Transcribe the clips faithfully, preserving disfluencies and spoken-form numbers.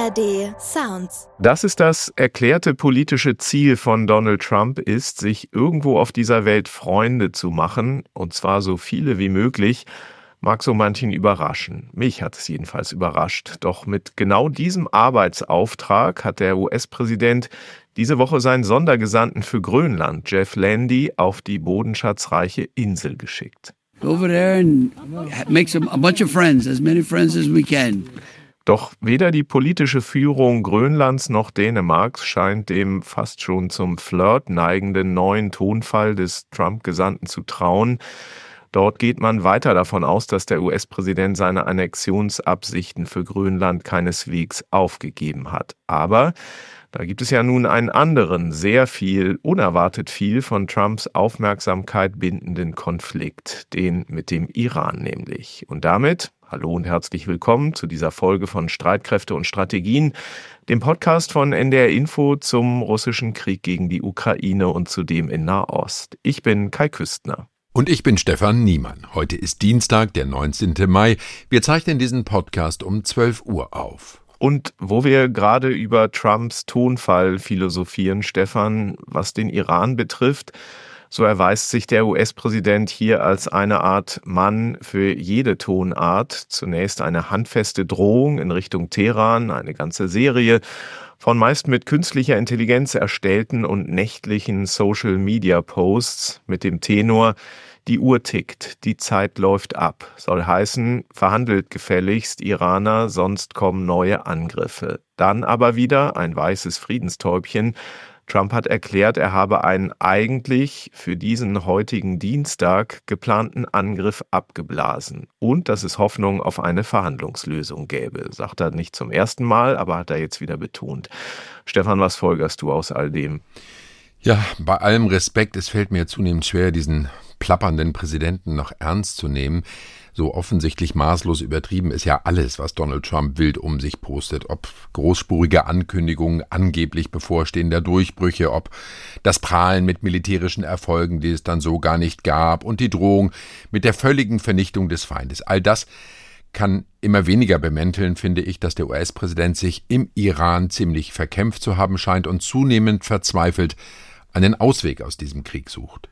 A R D Sounds. Dass es das erklärte politische Ziel von Donald Trump ist, sich irgendwo auf dieser Welt Freunde zu machen, und zwar so viele wie möglich, mag so manchen überraschen. Mich hat es jedenfalls überrascht. Doch mit genau diesem Arbeitsauftrag hat der U S-Präsident diese Woche seinen Sondergesandten für Grönland, Jeff Landy, auf die bodenschatzreiche Insel geschickt. Over there and make some, a bunch of friends, as many friends as we can. Doch weder die politische Führung Grönlands noch Dänemarks scheint dem fast schon zum Flirt neigenden neuen Tonfall des Trump-Gesandten zu trauen. Dort geht man weiter davon aus, dass der U S-Präsident seine Annexionsabsichten für Grönland keineswegs aufgegeben hat. Aber da gibt es ja nun einen anderen, sehr viel, unerwartet viel von Trumps Aufmerksamkeit bindenden Konflikt, den mit dem Iran nämlich. Und damit hallo und herzlich willkommen zu dieser Folge von Streitkräfte und Strategien, dem Podcast von N D R Info zum russischen Krieg gegen die Ukraine und zudem in Nahost. Ich bin Kai Küstner. Und ich bin Stefan Niemann. Heute ist Dienstag, der neunzehnten Mai. Wir zeichnen diesen Podcast um zwölf Uhr auf. Und wo wir gerade über Trumps Tonfall philosophieren, Stefan, was den Iran betrifft, so erweist sich der U S-Präsident hier als eine Art Mann für jede Tonart. Zunächst eine handfeste Drohung in Richtung Teheran, eine ganze Serie von meist mit künstlicher Intelligenz erstellten und nächtlichen Social-Media-Posts mit dem Tenor: Die Uhr tickt, die Zeit läuft ab. Soll heißen, verhandelt gefälligst, Iraner, sonst kommen neue Angriffe. Dann aber wieder ein weißes Friedenstäubchen. Trump hat erklärt, er habe einen eigentlich für diesen heutigen Dienstag geplanten Angriff abgeblasen und dass es Hoffnung auf eine Verhandlungslösung gäbe. Sagt er nicht zum ersten Mal, aber hat er jetzt wieder betont. Stefan, was folgerst du aus all dem? Ja, bei allem Respekt, es fällt mir zunehmend schwer, diesen plappernden Präsidenten noch ernst zu nehmen. So offensichtlich maßlos übertrieben ist ja alles, was Donald Trump wild um sich postet. Ob großspurige Ankündigungen angeblich bevorstehender Durchbrüche, ob das Prahlen mit militärischen Erfolgen, die es dann so gar nicht gab, und die Drohung mit der völligen Vernichtung des Feindes. All das kann immer weniger bemänteln, finde ich, dass der U S-Präsident sich im Iran ziemlich verkämpft zu haben scheint und zunehmend verzweifelt einen Ausweg aus diesem Krieg sucht.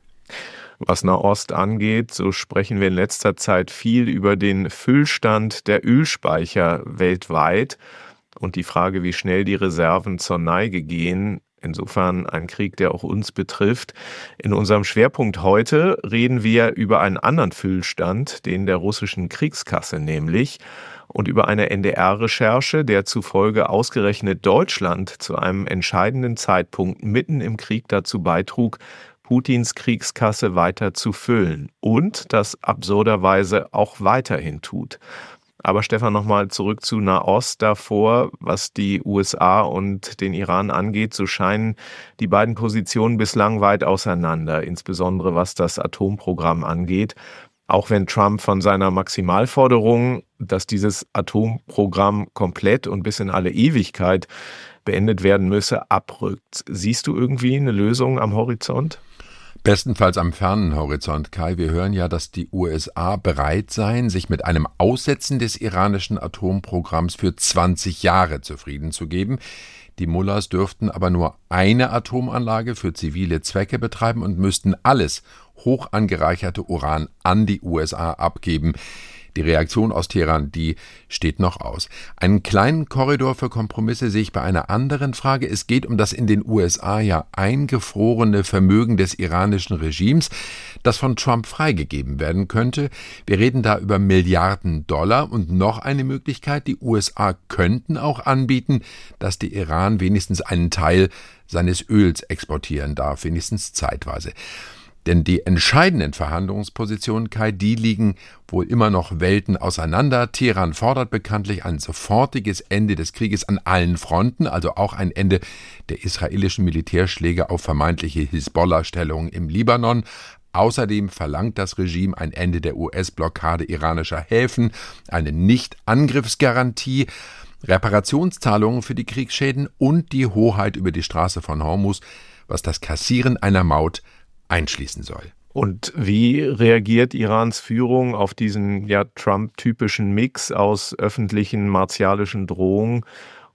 Was Nahost angeht, so sprechen wir in letzter Zeit viel über den Füllstand der Ölspeicher weltweit und die Frage, wie schnell die Reserven zur Neige gehen. Insofern ein Krieg, der auch uns betrifft. In unserem Schwerpunkt heute reden wir über einen anderen Füllstand, den der russischen Kriegskasse nämlich, und über eine N D R-Recherche, der zufolge ausgerechnet Deutschland zu einem entscheidenden Zeitpunkt mitten im Krieg dazu beitrug, Putins Kriegskasse weiter zu füllen und das absurderweise auch weiterhin tut. Aber Stefan, nochmal zurück zu Nahost davor, was die U S A und den Iran angeht, so scheinen die beiden Positionen bislang weit auseinander, insbesondere was das Atomprogramm angeht. Auch wenn Trump von seiner Maximalforderung, dass dieses Atomprogramm komplett und bis in alle Ewigkeit beendet werden müsse, abrückt. Siehst du irgendwie eine Lösung am Horizont? Bestenfalls am fernen Horizont, Kai. Wir hören ja, dass die U S A bereit seien, sich mit einem Aussetzen des iranischen Atomprogramms für zwanzig Jahre zufrieden zu geben. Die Mullahs dürften aber nur eine Atomanlage für zivile Zwecke betreiben und müssten alles hoch angereicherte Uran an die U S A abgeben. Die Reaktion aus Teheran, die steht noch aus. Einen kleinen Korridor für Kompromisse sehe ich bei einer anderen Frage. Es geht um das in den U S A ja eingefrorene Vermögen des iranischen Regimes, das von Trump freigegeben werden könnte. Wir reden da über Milliarden Dollar und noch eine Möglichkeit, die U S A könnten auch anbieten, dass der Iran wenigstens einen Teil seines Öls exportieren darf, wenigstens zeitweise. Denn die entscheidenden Verhandlungspositionen, Kai, die liegen wohl immer noch Welten auseinander. Teheran fordert bekanntlich ein sofortiges Ende des Krieges an allen Fronten, also auch ein Ende der israelischen Militärschläge auf vermeintliche Hisbollah-Stellungen im Libanon. Außerdem verlangt das Regime ein Ende der U S-Blockade iranischer Häfen, eine Nicht-Angriffsgarantie, Reparationszahlungen für die Kriegsschäden und die Hoheit über die Straße von Hormuz, was das Kassieren einer Maut einschließen soll. Und wie reagiert Irans Führung auf diesen ja Trump-typischen Mix aus öffentlichen martialischen Drohungen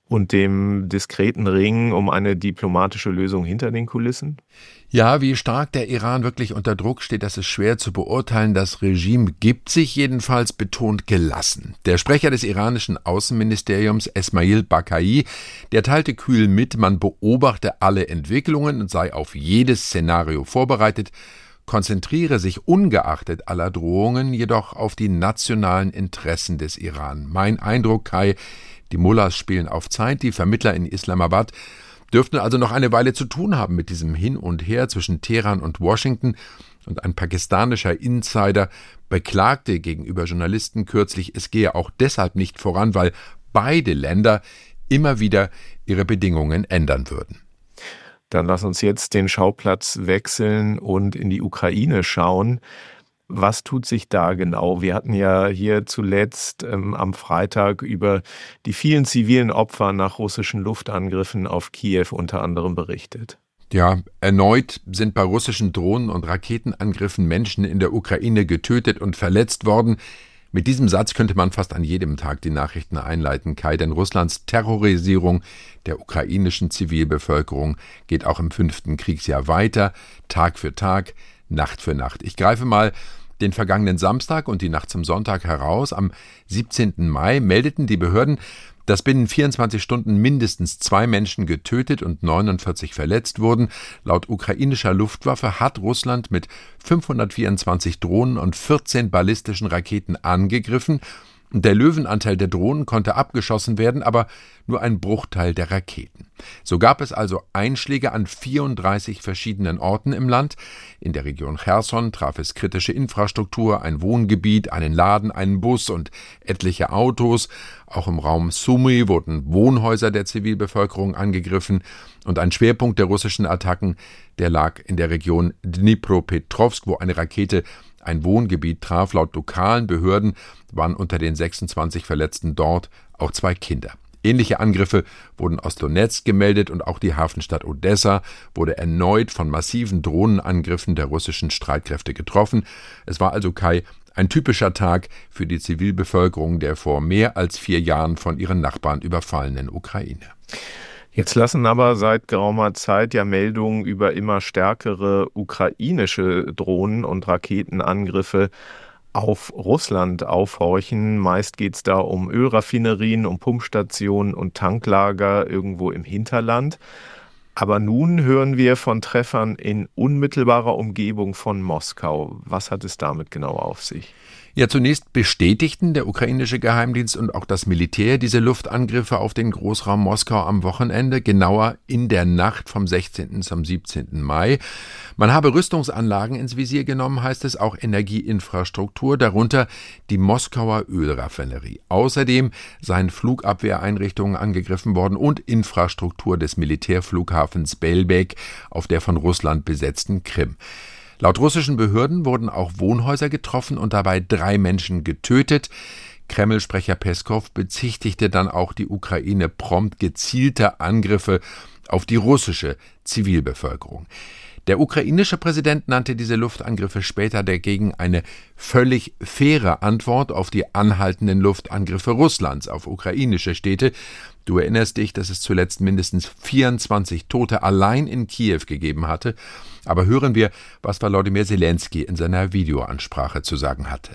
und dem diskreten Ringen um eine diplomatische Lösung hinter den Kulissen? Ja, wie stark der Iran wirklich unter Druck steht, das ist schwer zu beurteilen. Das Regime gibt sich jedenfalls betont gelassen. Der Sprecher des iranischen Außenministeriums, Esmail Bakai, der teilte kühl mit, man beobachte alle Entwicklungen und sei auf jedes Szenario vorbereitet, konzentriere sich ungeachtet aller Drohungen jedoch auf die nationalen Interessen des Iran. Mein Eindruck, Kai, die Mullahs spielen auf Zeit, die Vermittler in Islamabad dürften also noch eine Weile zu tun haben mit diesem Hin und Her zwischen Teheran und Washington. Und ein pakistanischer Insider beklagte gegenüber Journalisten kürzlich, es gehe auch deshalb nicht voran, weil beide Länder immer wieder ihre Bedingungen ändern würden. Dann lass uns jetzt den Schauplatz wechseln und in die Ukraine schauen. Was tut sich da genau? Wir hatten ja hier zuletzt ähm, am Freitag über die vielen zivilen Opfer nach russischen Luftangriffen auf Kiew unter anderem berichtet. Ja, erneut sind bei russischen Drohnen- und Raketenangriffen Menschen in der Ukraine getötet und verletzt worden. Mit diesem Satz könnte man fast an jedem Tag die Nachrichten einleiten, Kai, denn Russlands Terrorisierung der ukrainischen Zivilbevölkerung geht auch im fünften Kriegsjahr weiter, Tag für Tag, Nacht für Nacht. Ich greife mal den vergangenen Samstag und die Nacht zum Sonntag heraus. Am siebzehnten Mai meldeten die Behörden, dass binnen vierundzwanzig Stunden mindestens zwei Menschen getötet und neunundvierzig verletzt wurden. Laut ukrainischer Luftwaffe hat Russland mit fünfhundertvierundzwanzig Drohnen und vierzehn ballistischen Raketen angegriffen. Der Löwenanteil der Drohnen konnte abgeschossen werden, aber nur ein Bruchteil der Raketen. So gab es also Einschläge an vierunddreißig verschiedenen Orten im Land. In der Region Cherson traf es kritische Infrastruktur, ein Wohngebiet, einen Laden, einen Bus und etliche Autos. Auch im Raum Sumy wurden Wohnhäuser der Zivilbevölkerung angegriffen. Und ein Schwerpunkt der russischen Attacken, der lag in der Region Dnipropetrovsk, wo eine Rakete ein Wohngebiet traf. Laut lokalen Behörden waren unter den sechsundzwanzig Verletzten dort auch zwei Kinder. Ähnliche Angriffe wurden aus Donetsk gemeldet und auch die Hafenstadt Odessa wurde erneut von massiven Drohnenangriffen der russischen Streitkräfte getroffen. Es war also, Kai, ein typischer Tag für die Zivilbevölkerung der vor mehr als vier Jahren von ihren Nachbarn überfallenen Ukraine. Jetzt lassen aber seit geraumer Zeit ja Meldungen über immer stärkere ukrainische Drohnen- und Raketenangriffe auf Russland aufhorchen. Meist geht es da um Ölraffinerien, um Pumpstationen und Tanklager irgendwo im Hinterland. Aber nun hören wir von Treffern in unmittelbarer Umgebung von Moskau. Was hat es damit genau auf sich? Ja, zunächst bestätigten der ukrainische Geheimdienst und auch das Militär diese Luftangriffe auf den Großraum Moskau am Wochenende, genauer in der Nacht vom sechzehnten zum siebzehnten Mai. Man habe Rüstungsanlagen ins Visier genommen, heißt es, auch Energieinfrastruktur, darunter die Moskauer Ölraffinerie. Außerdem seien Flugabwehreinrichtungen angegriffen worden und Infrastruktur des Militärflughafens Belbek auf der von Russland besetzten Krim. Laut russischen Behörden wurden auch Wohnhäuser getroffen und dabei drei Menschen getötet. Kreml-Sprecher Peskow bezichtigte dann auch die Ukraine prompt gezielter Angriffe auf die russische Zivilbevölkerung. Der ukrainische Präsident nannte diese Luftangriffe später dagegen eine völlig faire Antwort auf die anhaltenden Luftangriffe Russlands auf ukrainische Städte. Du erinnerst dich, dass es zuletzt mindestens vierundzwanzig Tote allein in Kiew gegeben hatte. Aber hören wir, was Volodymyr Zelensky in seiner Videoansprache zu sagen hatte.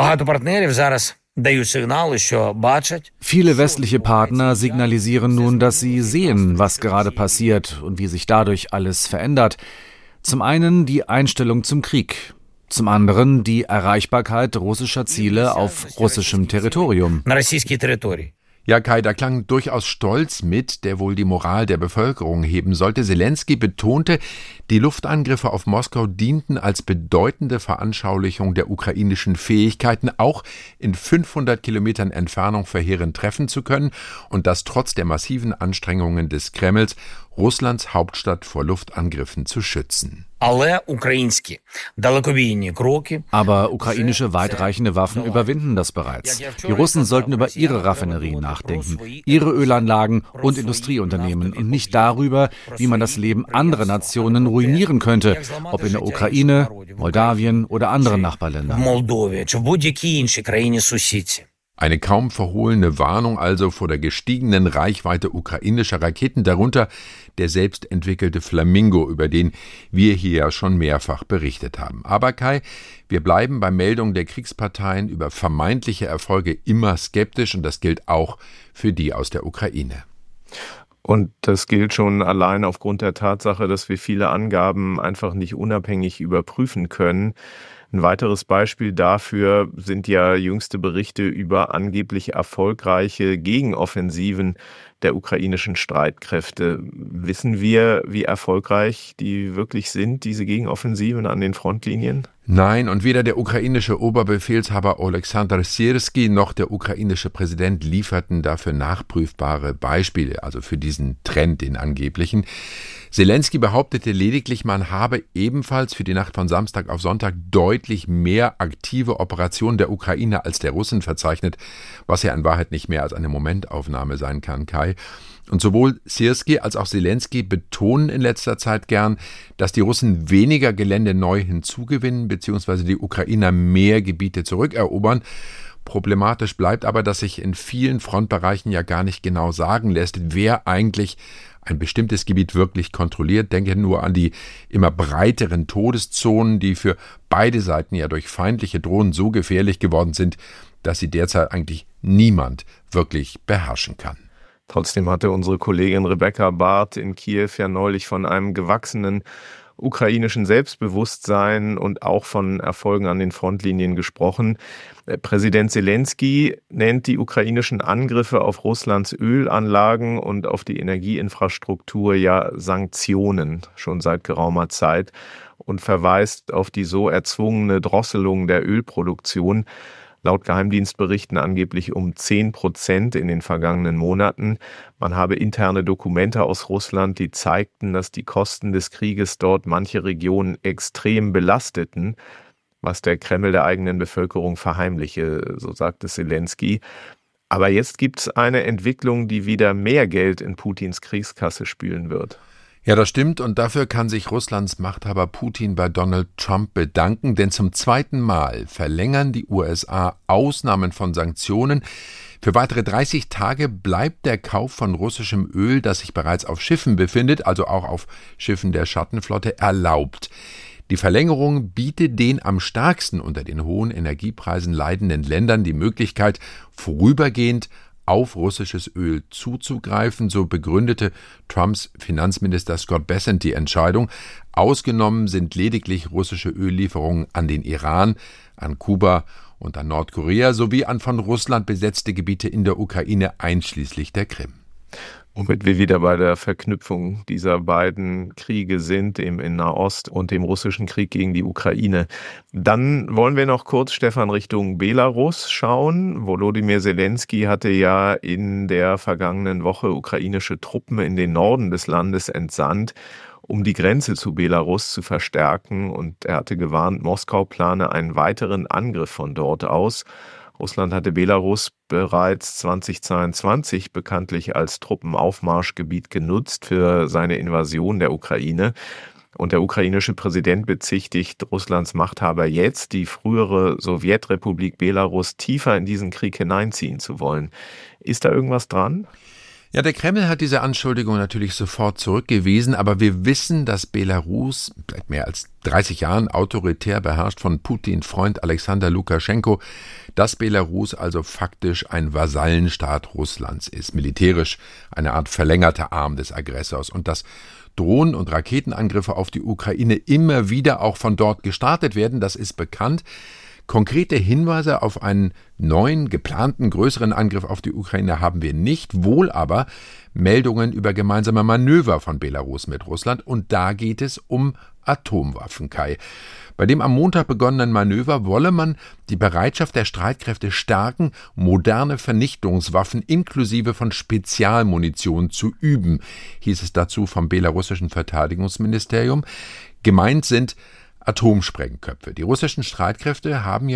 Viele westliche Partner signalisieren nun, dass sie sehen, was gerade passiert und wie sich dadurch alles verändert. Zum einen die Einstellung zum Krieg, zum anderen die Erreichbarkeit russischer Ziele auf russischem Territorium. Ja, Kai, da klang durchaus Stolz mit, der wohl die Moral der Bevölkerung heben sollte. Zelensky betonte, die Luftangriffe auf Moskau dienten als bedeutende Veranschaulichung der ukrainischen Fähigkeiten, auch in fünfhundert Kilometern Entfernung verheerend treffen zu können und das trotz der massiven Anstrengungen des Kremls, Russlands Hauptstadt vor Luftangriffen zu schützen. Aber ukrainische weitreichende Waffen überwinden das bereits. Die Russen sollten über ihre Raffinerien nachdenken, ihre Ölanlagen und Industrieunternehmen und nicht darüber, wie man das Leben anderer Nationen ruinieren könnte, ob in der Ukraine, Moldawien oder anderen Nachbarländern. Eine kaum verhohlene Warnung also vor der gestiegenen Reichweite ukrainischer Raketen, darunter der selbstentwickelte Flamingo, über den wir hier ja schon mehrfach berichtet haben. Aber Kai, wir bleiben bei Meldungen der Kriegsparteien über vermeintliche Erfolge immer skeptisch, und das gilt auch für die aus der Ukraine. Und das gilt schon allein aufgrund der Tatsache, dass wir viele Angaben einfach nicht unabhängig überprüfen können. Ein weiteres Beispiel dafür sind ja jüngste Berichte über angeblich erfolgreiche Gegenoffensiven der ukrainischen Streitkräfte. Wissen wir, wie erfolgreich die wirklich sind, diese Gegenoffensiven an den Frontlinien? Nein, und weder der ukrainische Oberbefehlshaber Oleksandr Syrskyi noch der ukrainische Präsident lieferten dafür nachprüfbare Beispiele, also für diesen Trend, den angeblichen. Selenskyj behauptete lediglich, man habe ebenfalls für die Nacht von Samstag auf Sonntag deutlich mehr aktive Operationen der Ukraine als der Russen verzeichnet, was ja in Wahrheit nicht mehr als eine Momentaufnahme sein kann, Kai. Und sowohl Syrskyi als auch Selenskyj betonen in letzter Zeit gern, dass die Russen weniger Gelände neu hinzugewinnen, beziehungsweise die Ukrainer mehr Gebiete zurückerobern. Problematisch bleibt aber, dass sich in vielen Frontbereichen ja gar nicht genau sagen lässt, wer eigentlich ein bestimmtes Gebiet wirklich kontrolliert. Denke nur an die immer breiteren Todeszonen, die für beide Seiten ja durch feindliche Drohnen so gefährlich geworden sind, dass sie derzeit eigentlich niemand wirklich beherrschen kann. Trotzdem hatte unsere Kollegin Rebecca Barth in Kiew ja neulich von einem gewachsenen ukrainischen Selbstbewusstsein und auch von Erfolgen an den Frontlinien gesprochen. Präsident Selenskyj nennt die ukrainischen Angriffe auf Russlands Ölanlagen und auf die Energieinfrastruktur ja Sanktionen schon seit geraumer Zeit und verweist auf die so erzwungene Drosselung der Ölproduktion. Laut Geheimdienstberichten angeblich um zehn Prozent in den vergangenen Monaten. Man habe interne Dokumente aus Russland, die zeigten, dass die Kosten des Krieges dort manche Regionen extrem belasteten, was der Kreml der eigenen Bevölkerung verheimliche, so sagte Selenskyj. Aber jetzt gibt es eine Entwicklung, die wieder mehr Geld in Putins Kriegskasse spülen wird. Ja, das stimmt, und dafür kann sich Russlands Machthaber Putin bei Donald Trump bedanken, denn zum zweiten Mal verlängern die U S A Ausnahmen von Sanktionen. Für weitere dreißig Tage bleibt der Kauf von russischem Öl, das sich bereits auf Schiffen befindet, also auch auf Schiffen der Schattenflotte, erlaubt. Die Verlängerung bietet den am stärksten unter den hohen Energiepreisen leidenden Ländern die Möglichkeit, vorübergehend auf russisches Öl zuzugreifen, so begründete Trumps Finanzminister Scott Bessent die Entscheidung. Ausgenommen sind lediglich russische Öllieferungen an den Iran, an Kuba und an Nordkorea sowie an von Russland besetzte Gebiete in der Ukraine einschließlich der Krim. Womit wir wieder bei der Verknüpfung dieser beiden Kriege sind, dem in Nahost und dem russischen Krieg gegen die Ukraine. Dann wollen wir noch kurz, Stefan, Richtung Belarus schauen. Volodymyr Selenskyj hatte ja in der vergangenen Woche ukrainische Truppen in den Norden des Landes entsandt, um die Grenze zu Belarus zu verstärken. Und er hatte gewarnt, Moskau plane einen weiteren Angriff von dort aus. Russland hatte Belarus bereits zweitausendzweiundzwanzig bekanntlich als Truppenaufmarschgebiet genutzt für seine Invasion der Ukraine. Und der ukrainische Präsident bezichtigt Russlands Machthaber jetzt, die frühere Sowjetrepublik Belarus tiefer in diesen Krieg hineinziehen zu wollen. Ist da irgendwas dran? Ja, der Kreml hat diese Anschuldigung natürlich sofort zurückgewiesen, aber wir wissen, dass Belarus seit mehr als dreißig Jahren autoritär beherrscht von Putin-Freund Alexander Lukaschenko, dass Belarus also faktisch ein Vasallenstaat Russlands ist, militärisch eine Art verlängerter Arm des Aggressors, und dass Drohnen- und Raketenangriffe auf die Ukraine immer wieder auch von dort gestartet werden, das ist bekannt. Konkrete Hinweise auf einen neuen, geplanten, größeren Angriff auf die Ukraine haben wir nicht, wohl aber Meldungen über gemeinsame Manöver von Belarus mit Russland, und da geht es um Atomwaffen, Kai. Bei dem am Montag begonnenen Manöver wolle man die Bereitschaft der Streitkräfte stärken, moderne Vernichtungswaffen inklusive von Spezialmunition zu üben, hieß es dazu vom belarussischen Verteidigungsministerium. Gemeint sind Atomsprengköpfe. Die russischen Streitkräfte haben ja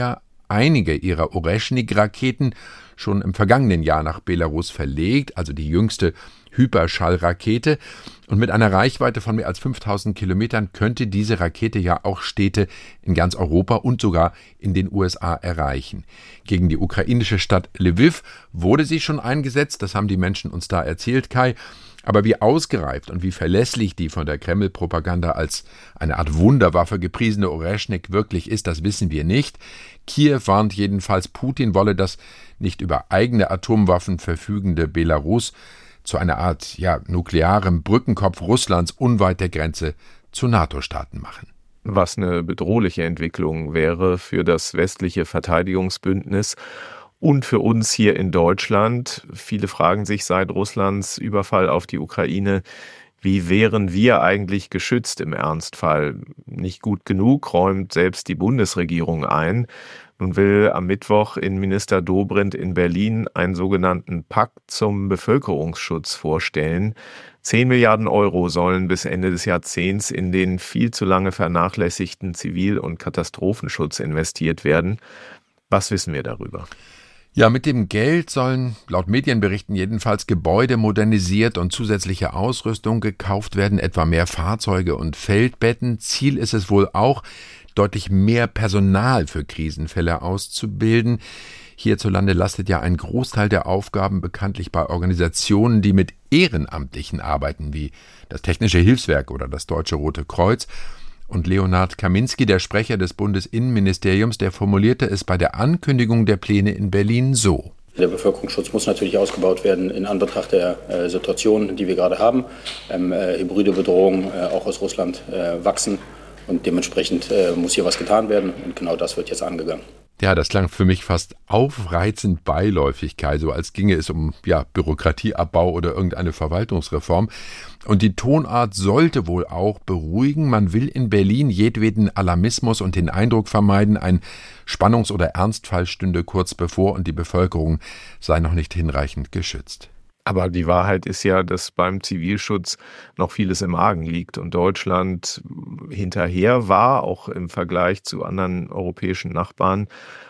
einige ihrer Oreschnik-Raketen schon im vergangenen Jahr nach Belarus verlegt, also die jüngste Hyperschallrakete. Und mit einer Reichweite von mehr als fünftausend Kilometern könnte diese Rakete ja auch Städte in ganz Europa und sogar in den U S A erreichen. Gegen die ukrainische Stadt Lviv wurde sie schon eingesetzt, das haben die Menschen uns da erzählt, Kai. Aber wie ausgereift und wie verlässlich die von der Kreml-Propaganda als eine Art Wunderwaffe gepriesene Oreschnik wirklich ist, das wissen wir nicht. Kiew warnt jedenfalls, Putin wolle das nicht über eigene Atomwaffen verfügende Belarus zu einer Art ja, nuklearem Brückenkopf Russlands unweit der Grenze zu NATO-Staaten machen. Was eine bedrohliche Entwicklung wäre für das westliche Verteidigungsbündnis und für uns hier in Deutschland. Viele fragen sich seit Russlands Überfall auf die Ukraine, wie wären wir eigentlich geschützt im Ernstfall? Nicht gut genug, räumt selbst die Bundesregierung ein. Nun will am Mittwoch Innenminister Dobrindt in Berlin einen sogenannten Pakt zum Bevölkerungsschutz vorstellen. Zehn Milliarden Euro sollen bis Ende des Jahrzehnts in den viel zu lange vernachlässigten Zivil- und Katastrophenschutz investiert werden. Was wissen wir darüber? Ja, mit dem Geld sollen laut Medienberichten jedenfalls Gebäude modernisiert und zusätzliche Ausrüstung gekauft werden, etwa mehr Fahrzeuge und Feldbetten. Ziel ist es wohl auch, deutlich mehr Personal für Krisenfälle auszubilden. Hierzulande lastet ja ein Großteil der Aufgaben bekanntlich bei Organisationen, die mit Ehrenamtlichen arbeiten, wie das Technische Hilfswerk oder das Deutsche Rote Kreuz. Und Leonhard Kaminski, der Sprecher des Bundesinnenministeriums, der formulierte es bei der Ankündigung der Pläne in Berlin so. Der Bevölkerungsschutz muss natürlich ausgebaut werden in Anbetracht der äh, Situation, die wir gerade haben. Ähm, äh, hybride Bedrohungen äh, auch aus Russland äh, wachsen und dementsprechend äh, muss hier was getan werden und genau das wird jetzt angegangen. Ja, das klang für mich fast aufreizend beiläufig, Kai, so als ginge es um ja, Bürokratieabbau oder irgendeine Verwaltungsreform. Und die Tonart sollte wohl auch beruhigen. Man will in Berlin jedweden Alarmismus und den Eindruck vermeiden, ein Spannungs- oder Ernstfall stünde kurz bevor und die Bevölkerung sei noch nicht hinreichend geschützt. Aber die Wahrheit ist ja, dass beim Zivilschutz noch vieles im Argen liegt und Deutschland hinterher war, auch im Vergleich zu anderen europäischen Nachbarn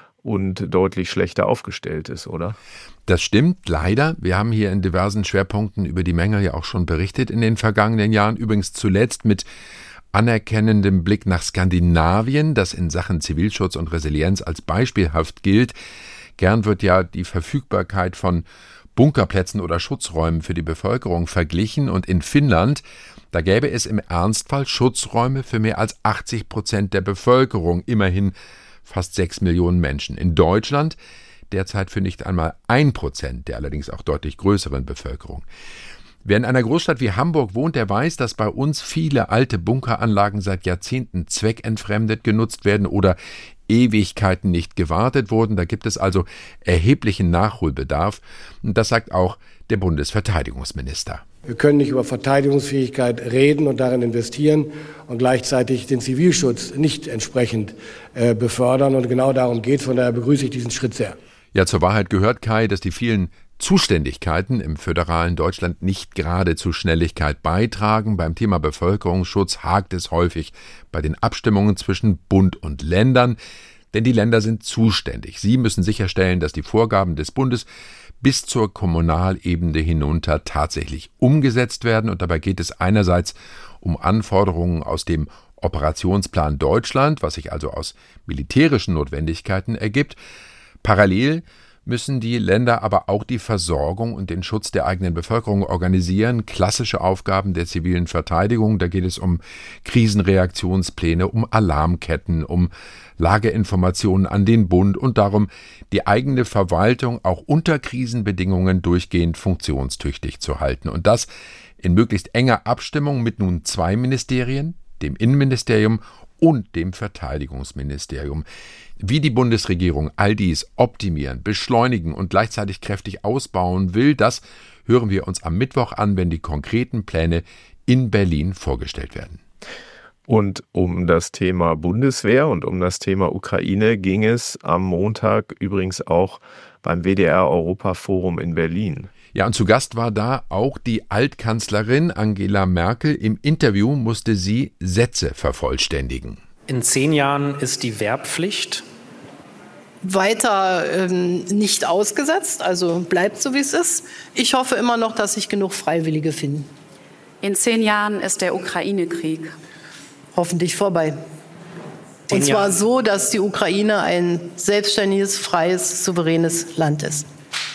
und deutlich schlechter aufgestellt ist, oder? Das stimmt, leider. Wir haben hier in diversen Schwerpunkten über die Mängel ja auch schon berichtet in den vergangenen Jahren. Übrigens zuletzt mit anerkennendem Blick nach Skandinavien, das in Sachen Zivilschutz und Resilienz als beispielhaft gilt. Gern wird ja die Verfügbarkeit von Bunkerplätzen oder Schutzräumen für die Bevölkerung verglichen und in Finnland, da gäbe es im Ernstfall Schutzräume für mehr als achtzig Prozent der Bevölkerung, immerhin fast sechs Millionen Menschen. In Deutschland derzeit für nicht einmal ein Prozent der allerdings auch deutlich größeren Bevölkerung. Wer in einer Großstadt wie Hamburg wohnt, der weiß, dass bei uns viele alte Bunkeranlagen seit Jahrzehnten zweckentfremdet genutzt werden oder Ewigkeiten nicht gewartet wurden. Da gibt es also erheblichen Nachholbedarf. Und das sagt auch der Bundesverteidigungsminister. Wir können nicht über Verteidigungsfähigkeit reden und darin investieren und gleichzeitig den Zivilschutz nicht entsprechend äh, befördern. Und genau darum geht es. Von daher begrüße ich diesen Schritt sehr. Ja, zur Wahrheit gehört, Kai, dass die vielen Zuständigkeiten im föderalen Deutschland nicht gerade zu Schnelligkeit beitragen. Beim Thema Bevölkerungsschutz hakt es häufig bei den Abstimmungen zwischen Bund und Ländern, denn die Länder sind zuständig. Sie müssen sicherstellen, dass die Vorgaben des Bundes bis zur Kommunalebene hinunter tatsächlich umgesetzt werden. Und dabei geht es einerseits um Anforderungen aus dem Operationsplan Deutschland, was sich also aus militärischen Notwendigkeiten ergibt. Parallel müssen die Länder aber auch die Versorgung und den Schutz der eigenen Bevölkerung organisieren. Klassische Aufgaben der zivilen Verteidigung, da geht es um Krisenreaktionspläne, um Alarmketten, um Lageinformationen an den Bund und darum, die eigene Verwaltung auch unter Krisenbedingungen durchgehend funktionstüchtig zu halten. Und das in möglichst enger Abstimmung mit nun zwei Ministerien, dem Innenministerium und dem Verteidigungsministerium. Wie die Bundesregierung all dies optimieren, beschleunigen und gleichzeitig kräftig ausbauen will, das hören wir uns am Mittwoch an, wenn die konkreten Pläne in Berlin vorgestellt werden. Und um das Thema Bundeswehr und um das Thema Ukraine ging es am Montag übrigens auch beim W D R-Europaforum in Berlin. Ja, und zu Gast war da auch die Altkanzlerin Angela Merkel. Im Interview musste sie Sätze vervollständigen. In zehn Jahren ist die Wehrpflicht. weiter ähm, nicht ausgesetzt, also bleibt so, wie es ist. Ich hoffe immer noch, dass sich genug Freiwillige finden. In zehn Jahren ist der Ukraine-Krieg hoffentlich vorbei. Und zwar so, dass die Ukraine ein selbstständiges, freies, souveränes Land ist.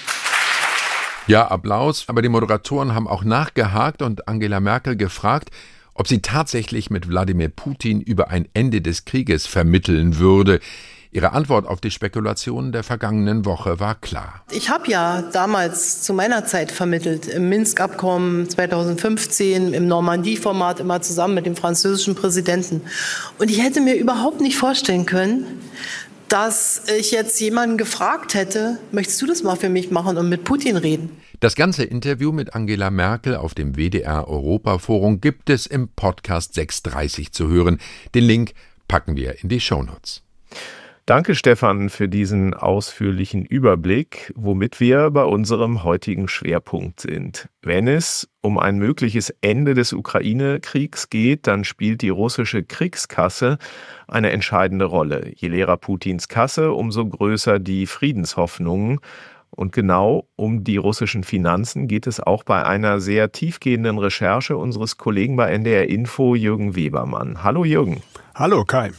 Ja, Applaus. Aber die Moderatoren haben auch nachgehakt und Angela Merkel gefragt, ob sie tatsächlich mit Wladimir Putin über ein Ende des Krieges vermitteln würde. Ihre Antwort auf die Spekulationen der vergangenen Woche war klar. Ich habe ja damals zu meiner Zeit vermittelt, im Minsk-Abkommen zweitausendfünfzehn, im Normandie-Format, immer zusammen mit dem französischen Präsidenten. Und ich hätte mir überhaupt nicht vorstellen können, dass ich jetzt jemanden gefragt hätte, möchtest du das mal für mich machen und mit Putin reden? Das ganze Interview mit Angela Merkel auf dem W D R-Europaforum gibt es im Podcast sechs dreißig zu hören. Den Link packen wir in die Shownotes. Danke, Stefan, für diesen ausführlichen Überblick, womit wir bei unserem heutigen Schwerpunkt sind. Wenn es um ein mögliches Ende des Ukraine-Kriegs geht, dann spielt die russische Kriegskasse eine entscheidende Rolle. Je leerer Putins Kasse, umso größer die Friedenshoffnungen. Und genau um die russischen Finanzen geht es auch bei einer sehr tiefgehenden Recherche unseres Kollegen bei N D R Info, Jürgen Webermann. Hallo Jürgen. Hallo Kai.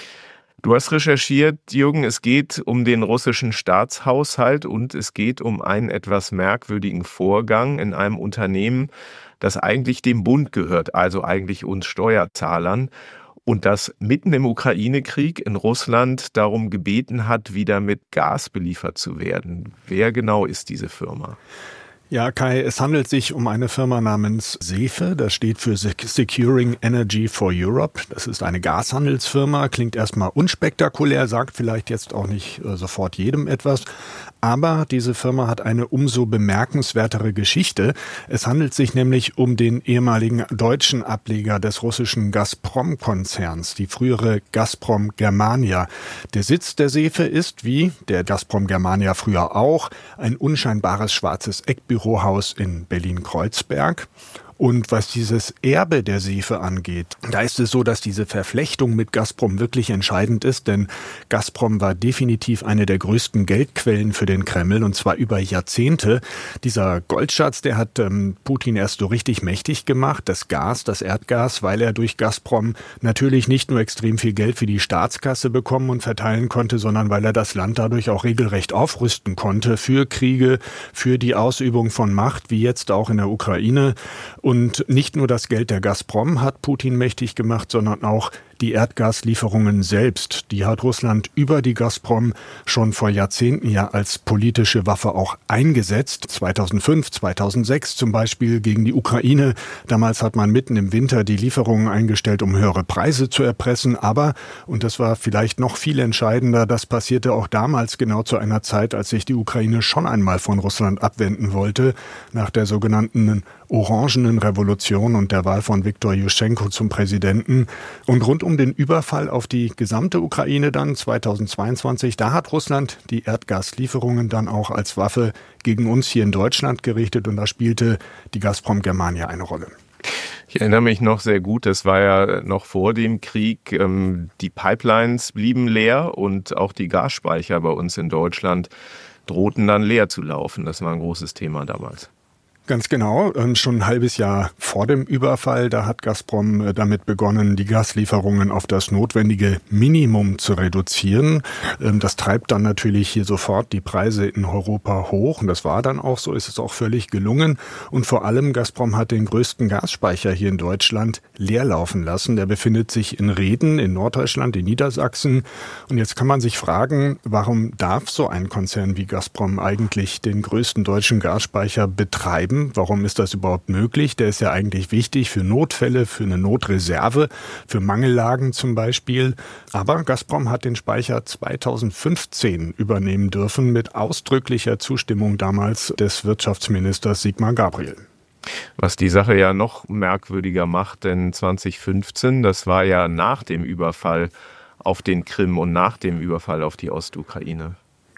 Du hast recherchiert, Jürgen, es geht um den russischen Staatshaushalt und es geht um einen etwas merkwürdigen Vorgang in einem Unternehmen, das eigentlich dem Bund gehört, also eigentlich uns Steuerzahlern, und das mitten im Ukraine-Krieg in Russland darum gebeten hat, wieder mit Gas beliefert zu werden. Wer genau ist diese Firma? Ja, Kai, es handelt sich um eine Firma namens SEFE, das steht für Securing Energy for Europe. Das ist eine Gashandelsfirma, klingt erstmal unspektakulär, sagt vielleicht jetzt auch nicht äh, sofort jedem etwas. Aber diese Firma hat eine umso bemerkenswertere Geschichte. Es handelt sich nämlich um den ehemaligen deutschen Ableger des russischen Gazprom-Konzerns, die frühere Gazprom Germania. Der Sitz der SEFE ist, wie der Gazprom Germania früher auch, ein unscheinbares schwarzes Eckbürohaus in Berlin-Kreuzberg. Und was dieses Erbe der SEFE angeht, da ist es so, dass diese Verflechtung mit Gazprom wirklich entscheidend ist, denn Gazprom war definitiv eine der größten Geldquellen für den Kreml, und zwar über Jahrzehnte. Dieser Goldschatz, der hat ähm, Putin erst so richtig mächtig gemacht, das Gas, das Erdgas, weil er durch Gazprom natürlich nicht nur extrem viel Geld für die Staatskasse bekommen und verteilen konnte, sondern weil er das Land dadurch auch regelrecht aufrüsten konnte für Kriege, für die Ausübung von Macht, wie jetzt auch in der Ukraine. Und nicht nur das Geld der Gazprom hat Putin mächtig gemacht, sondern auch die Erdgaslieferungen selbst. Die hat Russland über die Gazprom schon vor Jahrzehnten ja als politische Waffe auch eingesetzt. zweitausendfünf, zweitausendsechs zum Beispiel gegen die Ukraine. Damals hat man mitten im Winter die Lieferungen eingestellt, um höhere Preise zu erpressen. Aber, und das war vielleicht noch viel entscheidender, das passierte auch damals genau zu einer Zeit, als sich die Ukraine schon einmal von Russland abwenden wollte, nach der sogenannten Orangenen Revolution und der Wahl von Viktor Juschenko zum Präsidenten. Und rund um den Überfall auf die gesamte Ukraine dann zweitausendzweiundzwanzig, da hat Russland die Erdgaslieferungen dann auch als Waffe gegen uns hier in Deutschland gerichtet, und da spielte die Gazprom Germania eine Rolle. Ich erinnere mich noch sehr gut, das war ja noch vor dem Krieg. Die Pipelines blieben leer und auch die Gasspeicher bei uns in Deutschland drohten dann leer zu laufen. Das war ein großes Thema damals. Ganz genau. Schon ein halbes Jahr vor dem Überfall, da hat Gazprom damit begonnen, die Gaslieferungen auf das notwendige Minimum zu reduzieren. Das treibt dann natürlich hier sofort die Preise in Europa hoch. Und das war dann auch so, ist es auch völlig gelungen. Und vor allem, Gazprom hat den größten Gasspeicher hier in Deutschland leer laufen lassen. Der befindet sich in Reden in Norddeutschland, in Niedersachsen. Und jetzt kann man sich fragen, warum darf so ein Konzern wie Gazprom eigentlich den größten deutschen Gasspeicher betreiben? Warum ist das überhaupt möglich? Der ist ja eigentlich wichtig für Notfälle, für eine Notreserve, für Mangellagen zum Beispiel. Aber Gazprom hat den Speicher zweitausendfünfzehn übernehmen dürfen mit ausdrücklicher Zustimmung damals des Wirtschaftsministers Sigmar Gabriel. Was die Sache ja noch merkwürdiger macht, denn zweitausendfünfzehn, das war ja nach dem Überfall auf den Krim und nach dem Überfall auf die Ostukraine.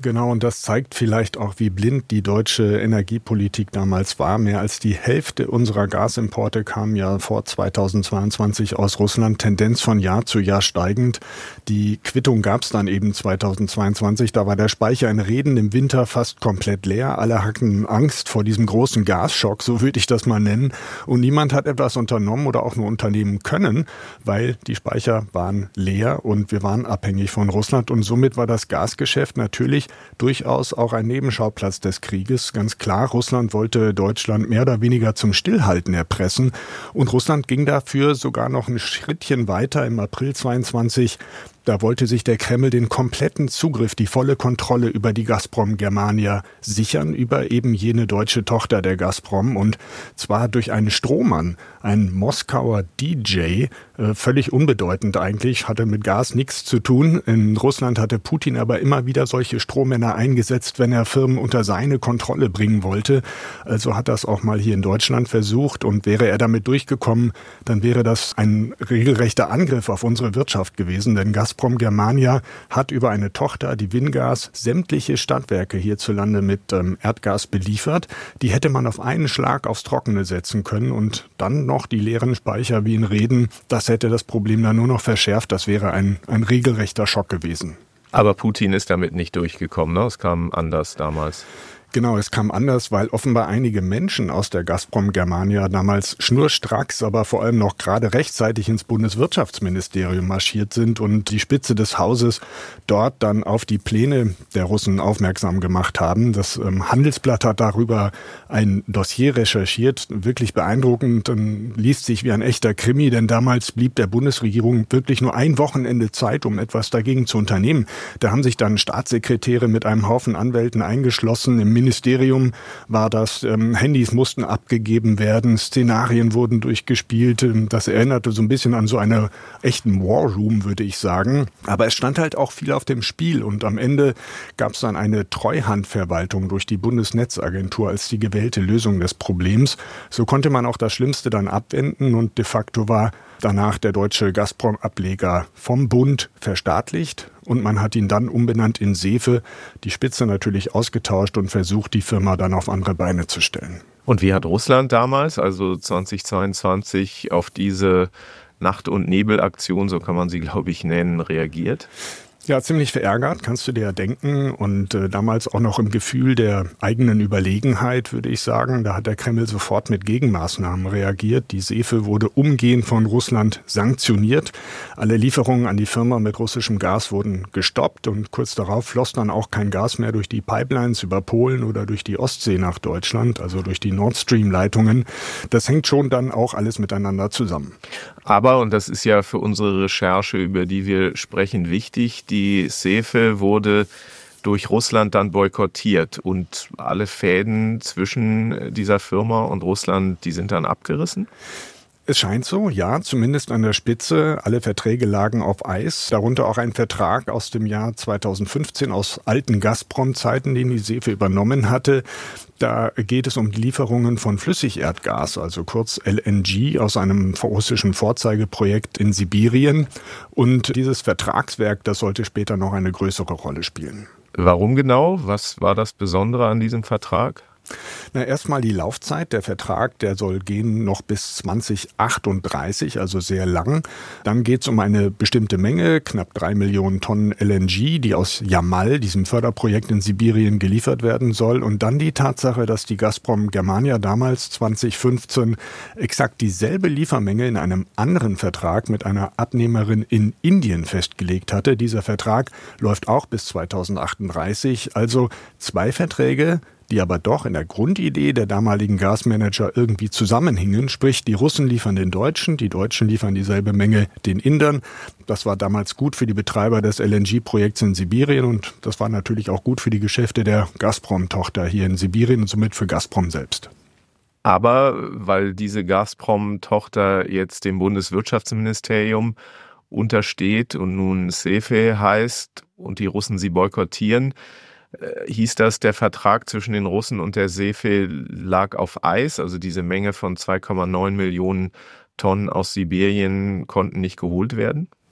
Genau, und das zeigt vielleicht auch, wie blind die deutsche Energiepolitik damals war. Mehr als die Hälfte unserer Gasimporte kam ja vor zweitausendzweiundzwanzig aus Russland, Tendenz von Jahr zu Jahr steigend. Die Quittung gab es dann eben zweitausendzweiundzwanzig, da war der Speicher in Reden im Winter fast komplett leer. Alle hatten Angst vor diesem großen Gasschock, so würde ich das mal nennen. Und niemand hat etwas unternommen oder auch nur unternehmen können, weil die Speicher waren leer und wir waren abhängig von Russland. Und somit war das Gasgeschäft natürlich durchaus auch ein Nebenschauplatz des Krieges. Ganz klar, Russland wollte Deutschland mehr oder weniger zum Stillhalten erpressen. Und Russland ging dafür sogar noch ein Schrittchen weiter im April zweiundzwanzig. Da wollte sich der Kreml den kompletten Zugriff, die volle Kontrolle über die Gazprom Germania sichern, über eben jene deutsche Tochter der Gazprom, und zwar durch einen Strohmann, einen Moskauer D J, äh, völlig unbedeutend eigentlich, hatte mit Gas nichts zu tun. In Russland hatte Putin aber immer wieder solche Strohmänner eingesetzt, wenn er Firmen unter seine Kontrolle bringen wollte. Also hat das auch mal hier in Deutschland versucht, und wäre er damit durchgekommen, dann wäre das ein regelrechter Angriff auf unsere Wirtschaft gewesen, denn Gas Gazprom Germania hat über eine Tochter, die Wingas, sämtliche Stadtwerke hierzulande mit ähm, Erdgas beliefert. Die hätte man auf einen Schlag aufs Trockene setzen können, und dann noch die leeren Speicher wie in Reden. Das hätte das Problem dann nur noch verschärft. Das wäre ein, ein regelrechter Schock gewesen. Aber Putin ist damit nicht durchgekommen, ne? Es kam anders damals. Genau, es kam anders, weil offenbar einige Menschen aus der Gazprom Germania damals schnurstracks, aber vor allem noch gerade rechtzeitig ins Bundeswirtschaftsministerium marschiert sind und die Spitze des Hauses dort dann auf die Pläne der Russen aufmerksam gemacht haben. Das ähm, Handelsblatt hat darüber ein Dossier recherchiert, wirklich beeindruckend, und liest sich wie ein echter Krimi, denn damals blieb der Bundesregierung wirklich nur ein Wochenende Zeit, um etwas dagegen zu unternehmen. Da haben sich dann Staatssekretäre mit einem Haufen Anwälten eingeschlossen. Im Ministerium war das, ähm, Handys mussten abgegeben werden, Szenarien wurden durchgespielt. Das erinnerte so ein bisschen an so eine echten War Room, würde ich sagen. Aber es stand halt auch viel auf dem Spiel, und am Ende gab es dann eine Treuhandverwaltung durch die Bundesnetzagentur als die gewählte Lösung des Problems. So konnte man auch das Schlimmste dann abwenden, und de facto war danach der deutsche Gazprom-Ableger vom Bund verstaatlicht, und man hat ihn dann umbenannt in Sefe, die Spitze natürlich ausgetauscht und versucht, die Firma dann auf andere Beine zu stellen. Und wie hat Russland damals, also zweitausendzweiundzwanzig, auf diese Nacht- und Nebelaktion, so kann man sie, glaube ich, nennen, reagiert? Ja, ziemlich verärgert, kannst du dir ja denken, und äh, damals auch noch im Gefühl der eigenen Überlegenheit, würde ich sagen. Da hat der Kreml sofort mit Gegenmaßnahmen reagiert. Die Sefe wurde umgehend von Russland sanktioniert. Alle Lieferungen an die Firma mit russischem Gas wurden gestoppt, und kurz darauf floss dann auch kein Gas mehr durch die Pipelines über Polen oder durch die Ostsee nach Deutschland, also durch die Nord Stream-Leitungen. Das hängt schon dann auch alles miteinander zusammen. Aber, und das ist ja für unsere Recherche, über die wir sprechen, wichtig, die Sefe wurde durch Russland dann boykottiert, und alle Fäden zwischen dieser Firma und Russland, die sind dann abgerissen? Es scheint so, ja, zumindest an der Spitze. Alle Verträge lagen auf Eis, darunter auch ein Vertrag aus dem Jahr zweitausendfünfzehn, aus alten Gazprom-Zeiten, den die Sefe übernommen hatte. Da geht es um die Lieferungen von Flüssigerdgas, also kurz L N G, aus einem russischen Vorzeigeprojekt in Sibirien. Und dieses Vertragswerk, das sollte später noch eine größere Rolle spielen. Warum genau? Was war das Besondere an diesem Vertrag? Na, erstmal die Laufzeit. Der Vertrag, der soll gehen noch bis zwanzig achtunddreißig, also sehr lang. Dann geht es um eine bestimmte Menge, knapp drei Millionen Tonnen L N G, die aus Jamal, diesem Förderprojekt in Sibirien, geliefert werden soll. Und dann die Tatsache, dass die Gazprom Germania damals zweitausendfünfzehn exakt dieselbe Liefermenge in einem anderen Vertrag mit einer Abnehmerin in Indien festgelegt hatte. Dieser Vertrag läuft auch bis zweitausendachtunddreißig, also zwei Verträge, die aber doch in der Grundidee der damaligen Gasmanager irgendwie zusammenhingen. Sprich, die Russen liefern den Deutschen, die Deutschen liefern dieselbe Menge den Indern. Das war damals gut für die Betreiber des L N G-Projekts in Sibirien, und das war natürlich auch gut für die Geschäfte der Gazprom-Tochter hier in Sibirien und somit für Gazprom selbst. Aber weil diese Gazprom-Tochter jetzt dem Bundeswirtschaftsministerium untersteht und nun Sefe heißt und die Russen sie boykottieren, hieß das, der Vertrag zwischen den Russen und der Sefe lag auf Eis, also diese Menge von zwei Komma neun Millionen Tonnen aus Sibirien konnten nicht geholt werden?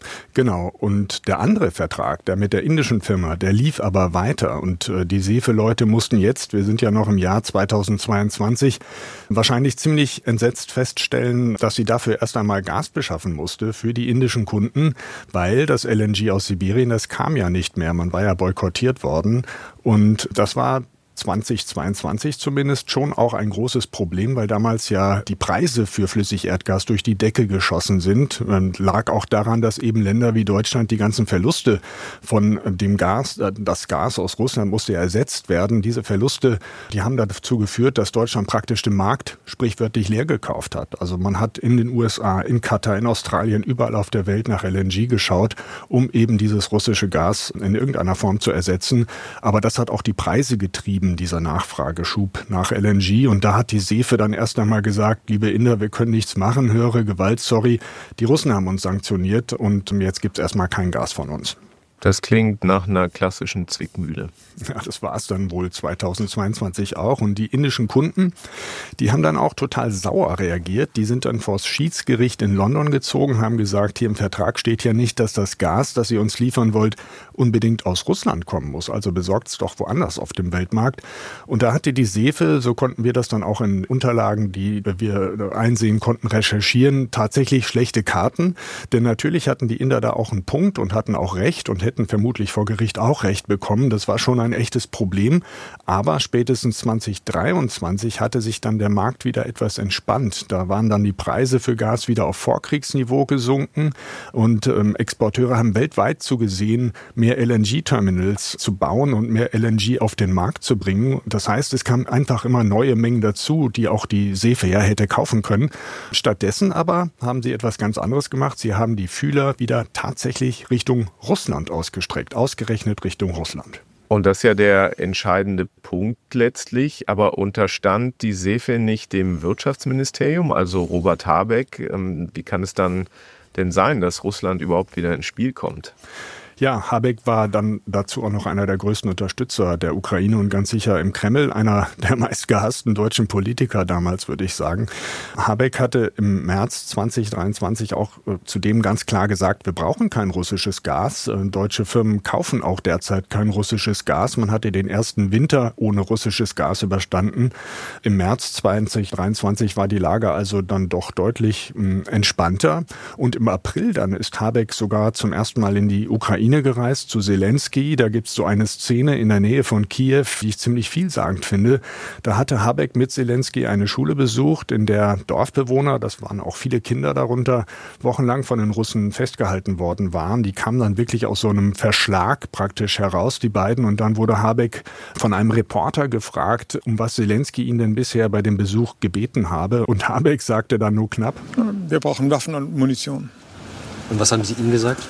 Genau. Und der andere Vertrag, der mit der indischen Firma, der lief aber weiter. Und äh, die Sefe-Leute mussten jetzt, wir sind ja noch im Jahr zweitausendzweiundzwanzig, wahrscheinlich ziemlich entsetzt feststellen, dass sie dafür erst einmal Gas beschaffen musste für die indischen Kunden, weil das L N G aus Sibirien, das kam ja nicht mehr. Man war ja boykottiert worden. Und das war zweitausendzweiundzwanzig zumindest schon auch ein großes Problem, weil damals ja die Preise für Flüssigerdgas durch die Decke geschossen sind. Und lag auch daran, dass eben Länder wie Deutschland die ganzen Verluste von dem Gas, das Gas aus Russland musste ja ersetzt werden. Diese Verluste, die haben dazu geführt, dass Deutschland praktisch den Markt sprichwörtlich leer gekauft hat. Also man hat in den U S A, in Katar, in Australien, überall auf der Welt nach L N G geschaut, um eben dieses russische Gas in irgendeiner Form zu ersetzen. Aber das hat auch die Preise getrieben, dieser Nachfrageschub nach L N G. Und da hat die Sefe dann erst einmal gesagt, liebe Inder, wir können nichts machen, höhere Gewalt, sorry. Die Russen haben uns sanktioniert und jetzt gibt es erstmal kein Gas von uns. Das klingt nach einer klassischen Zwickmühle. Ja, das war es dann wohl zweitausendzweiundzwanzig auch. Und die indischen Kunden, die haben dann auch total sauer reagiert. Die sind dann vors Schiedsgericht in London gezogen, haben gesagt, hier im Vertrag steht ja nicht, dass das Gas, das ihr uns liefern wollt, unbedingt aus Russland kommen muss. Also besorgt es doch woanders auf dem Weltmarkt. Und da hatte die Sefe, so konnten wir das dann auch in Unterlagen, die wir einsehen konnten, recherchieren, tatsächlich schlechte Karten. Denn natürlich hatten die Inder da auch einen Punkt und hatten auch Recht und hätten vermutlich vor Gericht auch Recht bekommen. Das war schon ein echtes Problem. Aber spätestens zweitausenddreiundzwanzig hatte sich dann der Markt wieder etwas entspannt. Da waren dann die Preise für Gas wieder auf Vorkriegsniveau gesunken und ähm, Exporteure haben weltweit zugesehen, mehr L N G-Terminals zu bauen und mehr L N G auf den Markt zu bringen. Das heißt, es kamen einfach immer neue Mengen dazu, die auch die Sefe ja hätte kaufen können. Stattdessen aber haben sie etwas ganz anderes gemacht. Sie haben die Fühler wieder tatsächlich Richtung Russland ausgestreckt, ausgerechnet Richtung Russland. Und das ist ja der entscheidende Punkt letztlich. Aber unterstand die Sefe nicht dem Wirtschaftsministerium, also Robert Habeck? Wie kann es dann denn sein, dass Russland überhaupt wieder ins Spiel kommt? Ja, Habeck war dann dazu auch noch einer der größten Unterstützer der Ukraine und ganz sicher im Kreml, einer der meistgehassten deutschen Politiker damals, würde ich sagen. Habeck hatte im März zweitausenddreiundzwanzig auch äh, zudem ganz klar gesagt, wir brauchen kein russisches Gas. Äh, deutsche Firmen kaufen auch derzeit kein russisches Gas. Man hatte den ersten Winter ohne russisches Gas überstanden. Im März zweitausenddreiundzwanzig war die Lage also dann doch deutlich mh, entspannter. Und im April dann ist Habeck sogar zum ersten Mal in die Ukraine gereist, zu Zelensky. Da gibt es so eine Szene in der Nähe von Kiew, die ich ziemlich vielsagend finde. Da hatte Habeck mit Zelensky eine Schule besucht, in der Dorfbewohner, das waren auch viele Kinder darunter, wochenlang von den Russen festgehalten worden waren. Die kamen dann wirklich aus so einem Verschlag praktisch heraus, die beiden. Und dann wurde Habeck von einem Reporter gefragt, um was Zelensky ihn denn bisher bei dem Besuch gebeten habe. Und Habeck sagte dann nur knapp: Wir brauchen Waffen und Munition. Und was haben Sie ihm gesagt?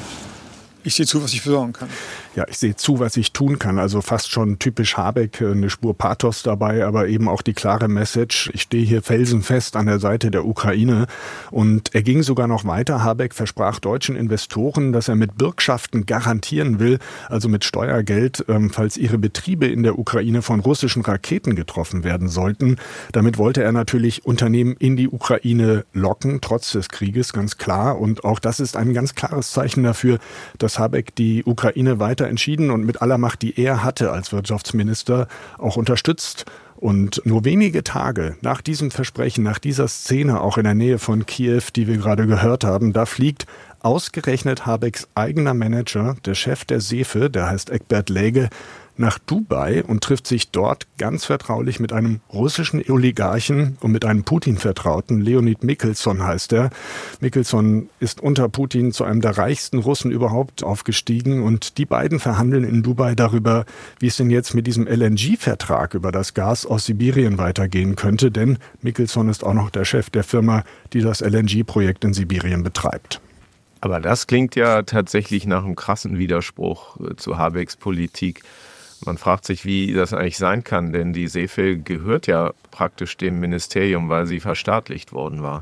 Ich sehe zu, was ich besorgen kann. Ja, ich sehe zu, was ich tun kann. Also fast schon typisch Habeck, eine Spur Pathos dabei, aber eben auch die klare Message: Ich stehe hier felsenfest an der Seite der Ukraine. Und er ging sogar noch weiter. Habeck versprach deutschen Investoren, dass er mit Bürgschaften garantieren will, also mit Steuergeld, falls ihre Betriebe in der Ukraine von russischen Raketen getroffen werden sollten. Damit wollte er natürlich Unternehmen in die Ukraine locken, trotz des Krieges, ganz klar. Und auch das ist ein ganz klares Zeichen dafür, dass Habeck die Ukraine weiter entschieden und mit aller Macht, die er hatte als Wirtschaftsminister, auch unterstützt. Und nur wenige Tage nach diesem Versprechen, nach dieser Szene auch in der Nähe von Kiew, die wir gerade gehört haben, da fliegt ausgerechnet Habecks eigener Manager, der Chef der Sefe, der heißt Egbert Läge, nach Dubai und trifft sich dort ganz vertraulich mit einem russischen Oligarchen und mit einem Putin-Vertrauten. Leonid Mikhelson heißt er. Mikhelson ist unter Putin zu einem der reichsten Russen überhaupt aufgestiegen und die beiden verhandeln in Dubai darüber, wie es denn jetzt mit diesem L N G-Vertrag über das Gas aus Sibirien weitergehen könnte, denn Mikhelson ist auch noch der Chef der Firma, die das L N G-Projekt in Sibirien betreibt. Aber das klingt ja tatsächlich nach einem krassen Widerspruch zu Habecks Politik. Man fragt sich, wie das eigentlich sein kann, denn die Sefe gehört ja praktisch dem Ministerium, weil sie verstaatlicht worden war.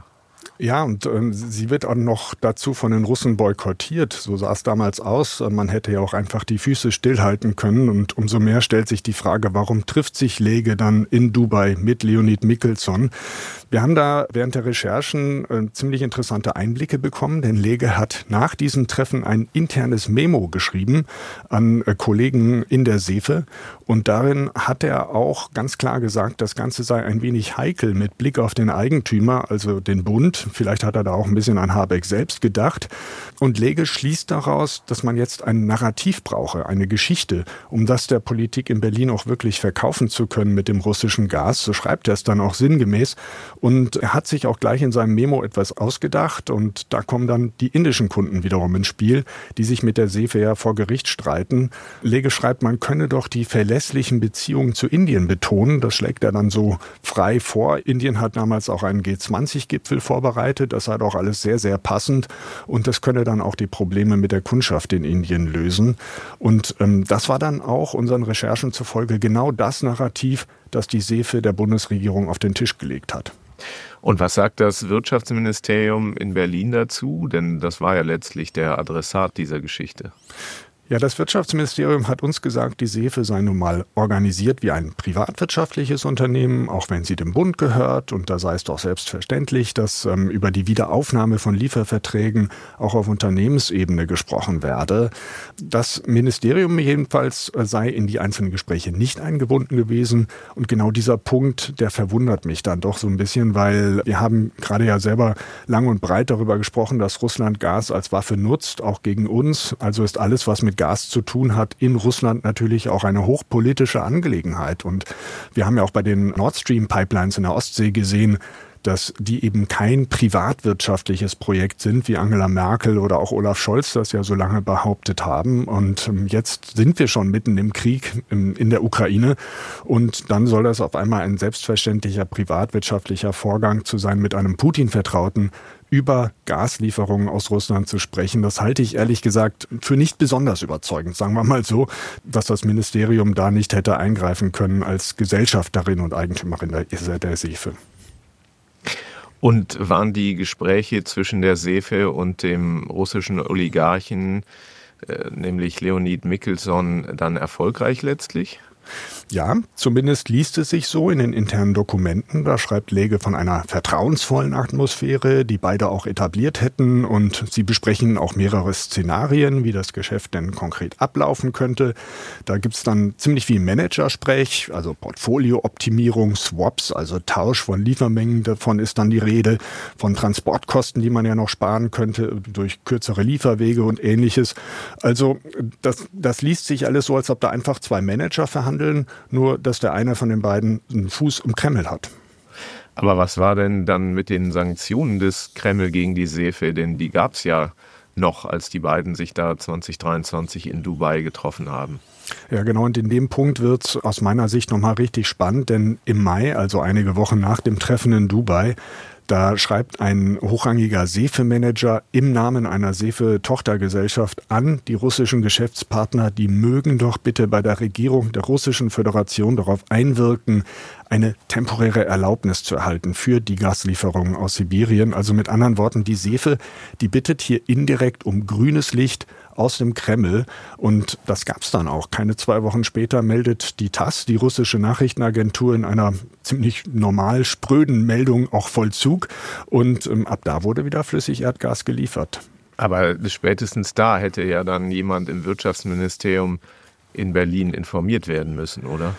Ja, und ähm, sie wird auch noch dazu von den Russen boykottiert. So sah es damals aus. Man hätte ja auch einfach die Füße stillhalten können. Und umso mehr stellt sich die Frage, warum trifft sich Lege dann in Dubai mit Leonid Michelson? Wir haben da während der Recherchen äh, ziemlich interessante Einblicke bekommen, denn Lege hat nach diesem Treffen ein internes Memo geschrieben an äh, Kollegen in der SEFE. Und darin hat er auch ganz klar gesagt, das Ganze sei ein wenig heikel mit Blick auf den Eigentümer, also den Bund. Vielleicht hat er da auch ein bisschen an Habeck selbst gedacht. Und Lege schließt daraus, dass man jetzt ein Narrativ brauche, eine Geschichte, um das der Politik in Berlin auch wirklich verkaufen zu können mit dem russischen Gas. So schreibt er es dann auch sinngemäß. Und er hat sich auch gleich in seinem Memo etwas ausgedacht. Und da kommen dann die indischen Kunden wiederum ins Spiel, die sich mit der SEFE ja vor Gericht streiten. Lege schreibt, man könne doch die verlässlichen Beziehungen zu Indien betonen. Das schlägt er dann so frei vor. Indien hat damals auch einen G zwanzig Gipfel vorbereitet. Das sei doch alles sehr, sehr passend. Und das könne dann auch die Probleme mit der Kundschaft in Indien lösen. Und ähm, das war dann auch unseren Recherchen zufolge genau das Narrativ, das die SEFE der Bundesregierung auf den Tisch gelegt hat. Und was sagt das Wirtschaftsministerium in Berlin dazu? Denn das war ja letztlich der Adressat dieser Geschichte. Ja, das Wirtschaftsministerium hat uns gesagt, die SEFE sei nun mal organisiert wie ein privatwirtschaftliches Unternehmen, auch wenn sie dem Bund gehört. Und da sei es doch selbstverständlich, dass ähm, über die Wiederaufnahme von Lieferverträgen auch auf Unternehmensebene gesprochen werde. Das Ministerium jedenfalls sei in die einzelnen Gespräche nicht eingebunden gewesen. Und genau dieser Punkt, der verwundert mich dann doch so ein bisschen, weil wir haben gerade ja selber lang und breit darüber gesprochen, dass Russland Gas als Waffe nutzt, auch gegen uns. Also ist alles, was mit Gas zu tun hat, in Russland natürlich auch eine hochpolitische Angelegenheit. Und wir haben ja auch bei den Nord Stream Pipelines in der Ostsee gesehen, dass die eben kein privatwirtschaftliches Projekt sind, wie Angela Merkel oder auch Olaf Scholz das ja so lange behauptet haben. Und jetzt sind wir schon mitten im Krieg in der Ukraine. Und dann soll das auf einmal ein selbstverständlicher privatwirtschaftlicher Vorgang zu sein, mit einem Putin-Vertrauten über Gaslieferungen aus Russland zu sprechen. Das halte ich ehrlich gesagt für nicht besonders überzeugend, sagen wir mal so, dass das Ministerium da nicht hätte eingreifen können als Gesellschafterin und Eigentümerin der, der SEFE. Und waren die Gespräche zwischen der SEFE und dem russischen Oligarchen, äh, nämlich Leonid Michelson, dann erfolgreich letztlich? Ja, zumindest liest es sich so in den internen Dokumenten. Da schreibt Lege von einer vertrauensvollen Atmosphäre, die beide auch etabliert hätten. Und sie besprechen auch mehrere Szenarien, wie das Geschäft denn konkret ablaufen könnte. Da gibt's dann ziemlich viel Managersprech, also Portfoliooptimierung, Swaps, also Tausch von Liefermengen. Davon ist dann die Rede, von Transportkosten, die man ja noch sparen könnte durch kürzere Lieferwege und Ähnliches. Also das, das liest sich alles so, als ob da einfach zwei Manager verhandeln. Nur dass der eine von den beiden einen Fuß im Kreml hat. Aber was war denn dann mit den Sanktionen des Kreml gegen die SEFE? Denn die gab es ja noch, als die beiden sich da zwanzig dreiundzwanzig in Dubai getroffen haben. Ja, genau. Und in dem Punkt wird es aus meiner Sicht nochmal richtig spannend, denn im Mai, also einige Wochen nach dem Treffen in Dubai, da schreibt ein hochrangiger SEFE-Manager im Namen einer SEFE-Tochtergesellschaft an die russischen Geschäftspartner, die mögen doch bitte bei der Regierung der Russischen Föderation darauf einwirken, eine temporäre Erlaubnis zu erhalten für die Gaslieferungen aus Sibirien. Also mit anderen Worten, die SEFE, die bittet hier indirekt um grünes Licht aus dem Kreml. Und das gab es dann auch. Keine zwei Wochen später meldet die TASS, die russische Nachrichtenagentur, in einer ziemlich normal spröden Meldung auch Vollzug. Und ähm, ab da wurde wieder Flüssigerdgas geliefert. Aber spätestens da hätte ja dann jemand im Wirtschaftsministerium in Berlin informiert werden müssen, oder?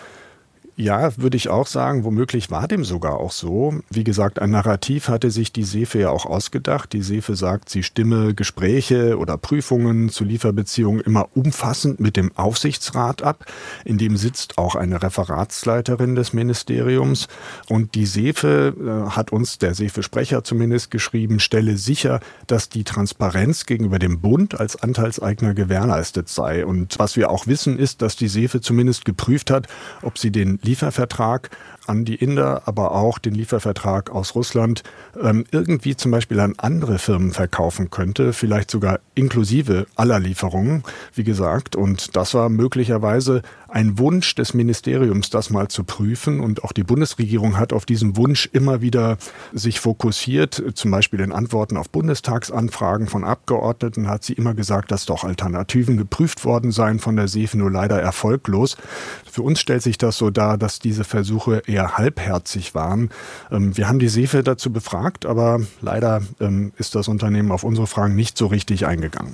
Ja, würde ich auch sagen, womöglich war dem sogar auch so. Wie gesagt, ein Narrativ hatte sich die SEFE ja auch ausgedacht. Die SEFE sagt, sie stimme Gespräche oder Prüfungen zu Lieferbeziehungen immer umfassend mit dem Aufsichtsrat ab. In dem sitzt auch eine Referatsleiterin des Ministeriums. Und die SEFE äh, hat uns, der SEFE-Sprecher zumindest, geschrieben, stelle sicher, dass die Transparenz gegenüber dem Bund als Anteilseigner gewährleistet sei. Und was wir auch wissen, ist, dass die SEFE zumindest geprüft hat, ob sie den Liefervertrag an die Inder, aber auch den Liefervertrag aus Russland ähm, irgendwie zum Beispiel an andere Firmen verkaufen könnte, vielleicht sogar inklusive aller Lieferungen, wie gesagt. Und das war möglicherweise ein Wunsch des Ministeriums, das mal zu prüfen. Und auch die Bundesregierung hat auf diesen Wunsch immer wieder sich fokussiert. Zum Beispiel in Antworten auf Bundestagsanfragen von Abgeordneten hat sie immer gesagt, dass doch Alternativen geprüft worden seien von der SEFE, nur leider erfolglos. Für uns stellt sich das so dar, dass diese Versuche eher halbherzig waren. Wir haben die SEFE dazu befragt, aber leider ist das Unternehmen auf unsere Fragen nicht so richtig eingegangen.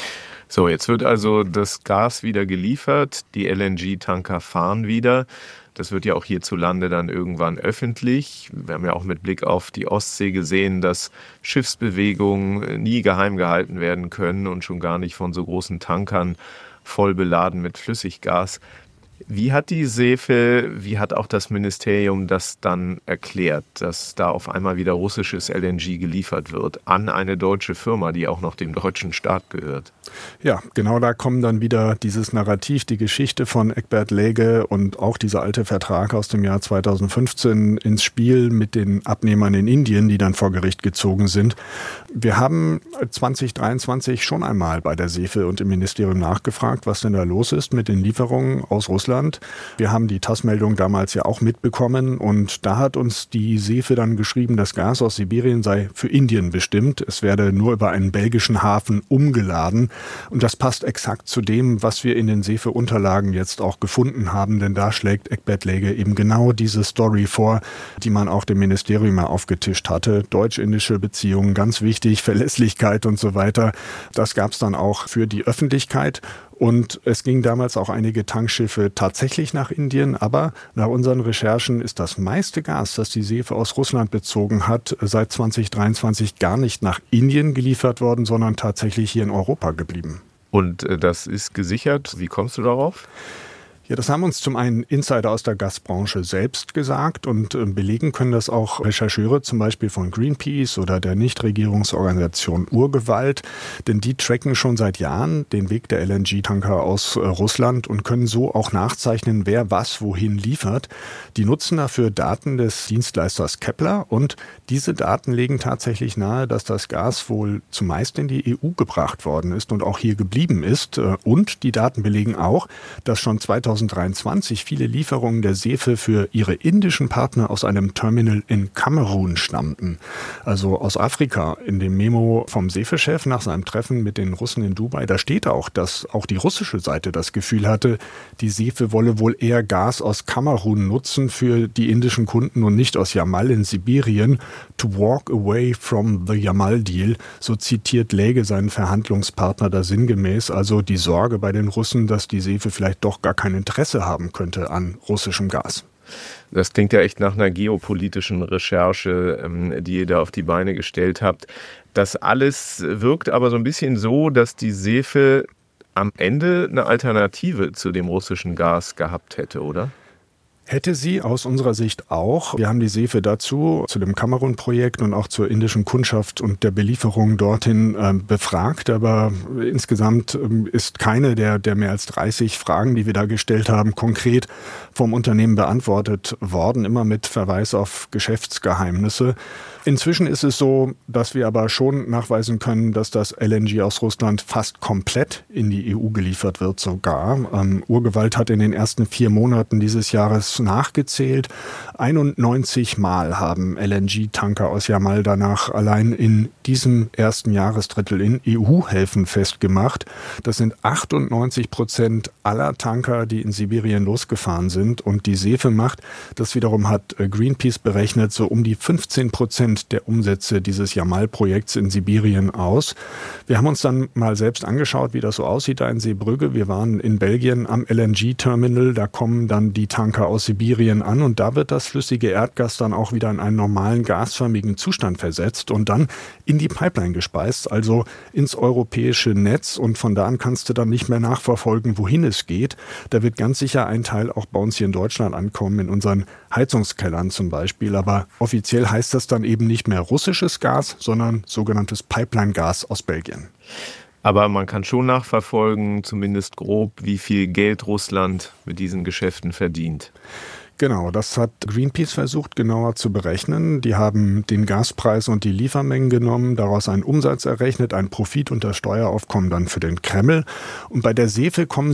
So, jetzt wird also das Gas wieder geliefert, die L N G-Tanker fahren wieder. Das wird ja auch hierzulande dann irgendwann öffentlich. Wir haben ja auch mit Blick auf die Ostsee gesehen, dass Schiffsbewegungen nie geheim gehalten werden können und schon gar nicht von so großen Tankern voll beladen mit Flüssiggas. Wie hat die SEFE, wie hat auch das Ministerium das dann erklärt, dass da auf einmal wieder russisches L N G geliefert wird an eine deutsche Firma, die auch noch dem deutschen Staat gehört? Ja, genau, da kommen dann wieder dieses Narrativ, die Geschichte von Egbert Läge und auch dieser alte Vertrag aus dem Jahr zweitausendfünfzehn ins Spiel mit den Abnehmern in Indien, die dann vor Gericht gezogen sind. Wir haben zwanzig dreiundzwanzig schon einmal bei der SEFE und im Ministerium nachgefragt, was denn da los ist mit den Lieferungen aus Russland. Wir haben die TASS-Meldung damals ja auch mitbekommen und da hat uns die SEFE dann geschrieben, das Gas aus Sibirien sei für Indien bestimmt. Es werde nur über einen belgischen Hafen umgeladen und das passt exakt zu dem, was wir in den SEFE-Unterlagen jetzt auch gefunden haben, denn da schlägt Egbert Läge eben genau diese Story vor, die man auch dem Ministerium mal aufgetischt hatte. Deutsch-indische Beziehungen, ganz wichtig, Verlässlichkeit und so weiter. Das gab es dann auch für die Öffentlichkeit. Und es ging damals auch einige Tankschiffe tatsächlich nach Indien, aber nach unseren Recherchen ist das meiste Gas, das die SEFE aus Russland bezogen hat, seit zwanzig dreiundzwanzig gar nicht nach Indien geliefert worden, sondern tatsächlich hier in Europa geblieben. Und das ist gesichert. Wie kommst du darauf? Ja, das haben uns zum einen Insider aus der Gasbranche selbst gesagt und äh, belegen können das auch Rechercheure zum Beispiel von Greenpeace oder der Nichtregierungsorganisation Urgewalt, denn die tracken schon seit Jahren den Weg der L N G-Tanker aus äh, Russland und können so auch nachzeichnen, wer was wohin liefert. Die nutzen dafür Daten des Dienstleisters Kepler und diese Daten legen tatsächlich nahe, dass das Gas wohl zumeist in die E U gebracht worden ist und auch hier geblieben ist. Äh, und die Daten belegen auch, dass schon zweitausenddreiundzwanzig viele Lieferungen der SEFE für ihre indischen Partner aus einem Terminal in Kamerun stammten. Also aus Afrika. In dem Memo vom SEFE-Chef nach seinem Treffen mit den Russen in Dubai, da steht auch, dass auch die russische Seite das Gefühl hatte, die SEFE wolle wohl eher Gas aus Kamerun nutzen für die indischen Kunden und nicht aus Jamal in Sibirien. To walk away from the Jamal deal, so zitiert Läge seinen Verhandlungspartner da sinngemäß. Also die Sorge bei den Russen, dass die SEFE vielleicht doch gar keinen Interesse haben könnte an russischem Gas. Das klingt ja echt nach einer geopolitischen Recherche, die ihr da auf die Beine gestellt habt. Das alles wirkt aber so ein bisschen so, dass die SEFE am Ende eine Alternative zu dem russischen Gas gehabt hätte, oder? Hätte sie aus unserer Sicht auch. Wir haben die SEFE dazu, zu dem Kamerun-Projekt und auch zur indischen Kundschaft und der Belieferung dorthin äh, befragt. Aber insgesamt äh, ist keine der, der mehr als dreißig Fragen, die wir da gestellt haben, konkret vom Unternehmen beantwortet worden, immer mit Verweis auf Geschäftsgeheimnisse. Inzwischen ist es so, dass wir aber schon nachweisen können, dass das L N G aus Russland fast komplett in die E U geliefert wird sogar. Ähm, Urgewalt hat in den ersten vier Monaten dieses Jahres nachgezählt. einundneunzig Mal haben L N G-Tanker aus Jamal danach allein in diesem ersten Jahresdrittel in E U-Häfen festgemacht. Das sind achtundneunzig Prozent aller Tanker, die in Sibirien losgefahren sind. Und die SEFE macht, das wiederum hat Greenpeace berechnet, so um die fünfzehn Prozent der Umsätze dieses Jamal-Projekts in Sibirien aus. Wir haben uns dann mal selbst angeschaut, wie das so aussieht da in Seebrügge. Wir waren in Belgien am L N G-Terminal. Da kommen dann die Tanker aus Sibirien an und da wird das flüssige Erdgas dann auch wieder in einen normalen gasförmigen Zustand versetzt und dann in die Pipeline gespeist, also ins europäische Netz, und von da an kannst du dann nicht mehr nachverfolgen, wohin es geht. Da wird ganz sicher ein Teil auch bei uns hier in Deutschland ankommen, in unseren Heizungskellern zum Beispiel, aber offiziell heißt das dann eben nicht mehr russisches Gas, sondern sogenanntes Pipeline-Gas aus Belgien. Aber man kann schon nachverfolgen, zumindest grob, wie viel Geld Russland mit diesen Geschäften verdient. Genau, das hat Greenpeace versucht genauer zu berechnen. Die haben den Gaspreis und die Liefermengen genommen, daraus einen Umsatz errechnet, einen Profit und das Steueraufkommen dann für den Kreml. Und bei der SEFE kommen sie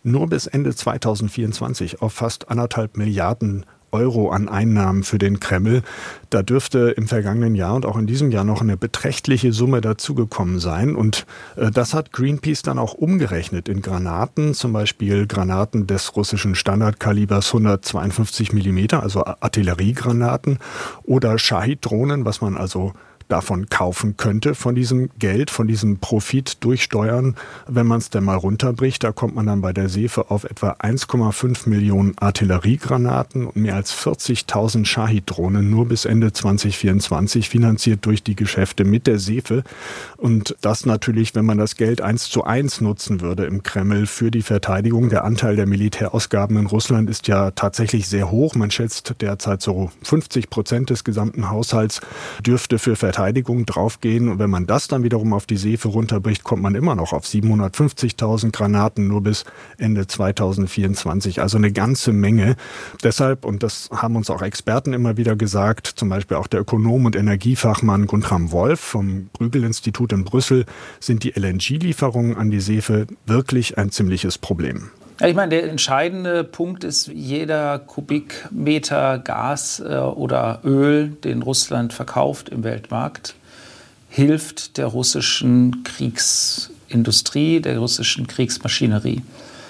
nur bis Ende zweitausendvierundzwanzig auf fast anderthalb Milliarden Euro an Einnahmen für den Kreml. Da dürfte im vergangenen Jahr und auch in diesem Jahr noch eine beträchtliche Summe dazugekommen sein. Und äh, das hat Greenpeace dann auch umgerechnet in Granaten, zum Beispiel Granaten des russischen Standardkalibers hundertzweiundfünfzig Millimeter, also Artilleriegranaten, oder Shahid-Drohnen, was man also davon kaufen könnte, von diesem Geld, von diesem Profit durchsteuern. Wenn man es denn mal runterbricht, da kommt man dann bei der SEFE auf etwa eins Komma fünf Millionen Artilleriegranaten und mehr als vierzigtausend Shahid-Drohnen nur bis Ende zweitausendvierundzwanzig, finanziert durch die Geschäfte mit der SEFE. Und das natürlich, wenn man das Geld eins zu eins nutzen würde im Kreml für die Verteidigung. Der Anteil der Militärausgaben in Russland ist ja tatsächlich sehr hoch. Man schätzt derzeit so fünfzig Prozent des gesamten Haushalts dürfte für Verteidigung Verteidigung draufgehen. Und wenn man das dann wiederum auf die SEFE runterbricht, kommt man immer noch auf siebenhundertfünfzigtausend Granaten nur bis Ende zweitausendvierundzwanzig. Also eine ganze Menge. Deshalb, und das haben uns auch Experten immer wieder gesagt, zum Beispiel auch der Ökonom und Energiefachmann Guntram Wolf vom Bruegel-Institut in Brüssel, sind die L N G-Lieferungen an die SEFE wirklich ein ziemliches Problem. Ja, ich meine, der entscheidende Punkt ist, jeder Kubikmeter Gas äh, oder Öl, den Russland verkauft im Weltmarkt, hilft der russischen Kriegsindustrie, der russischen Kriegsmaschinerie.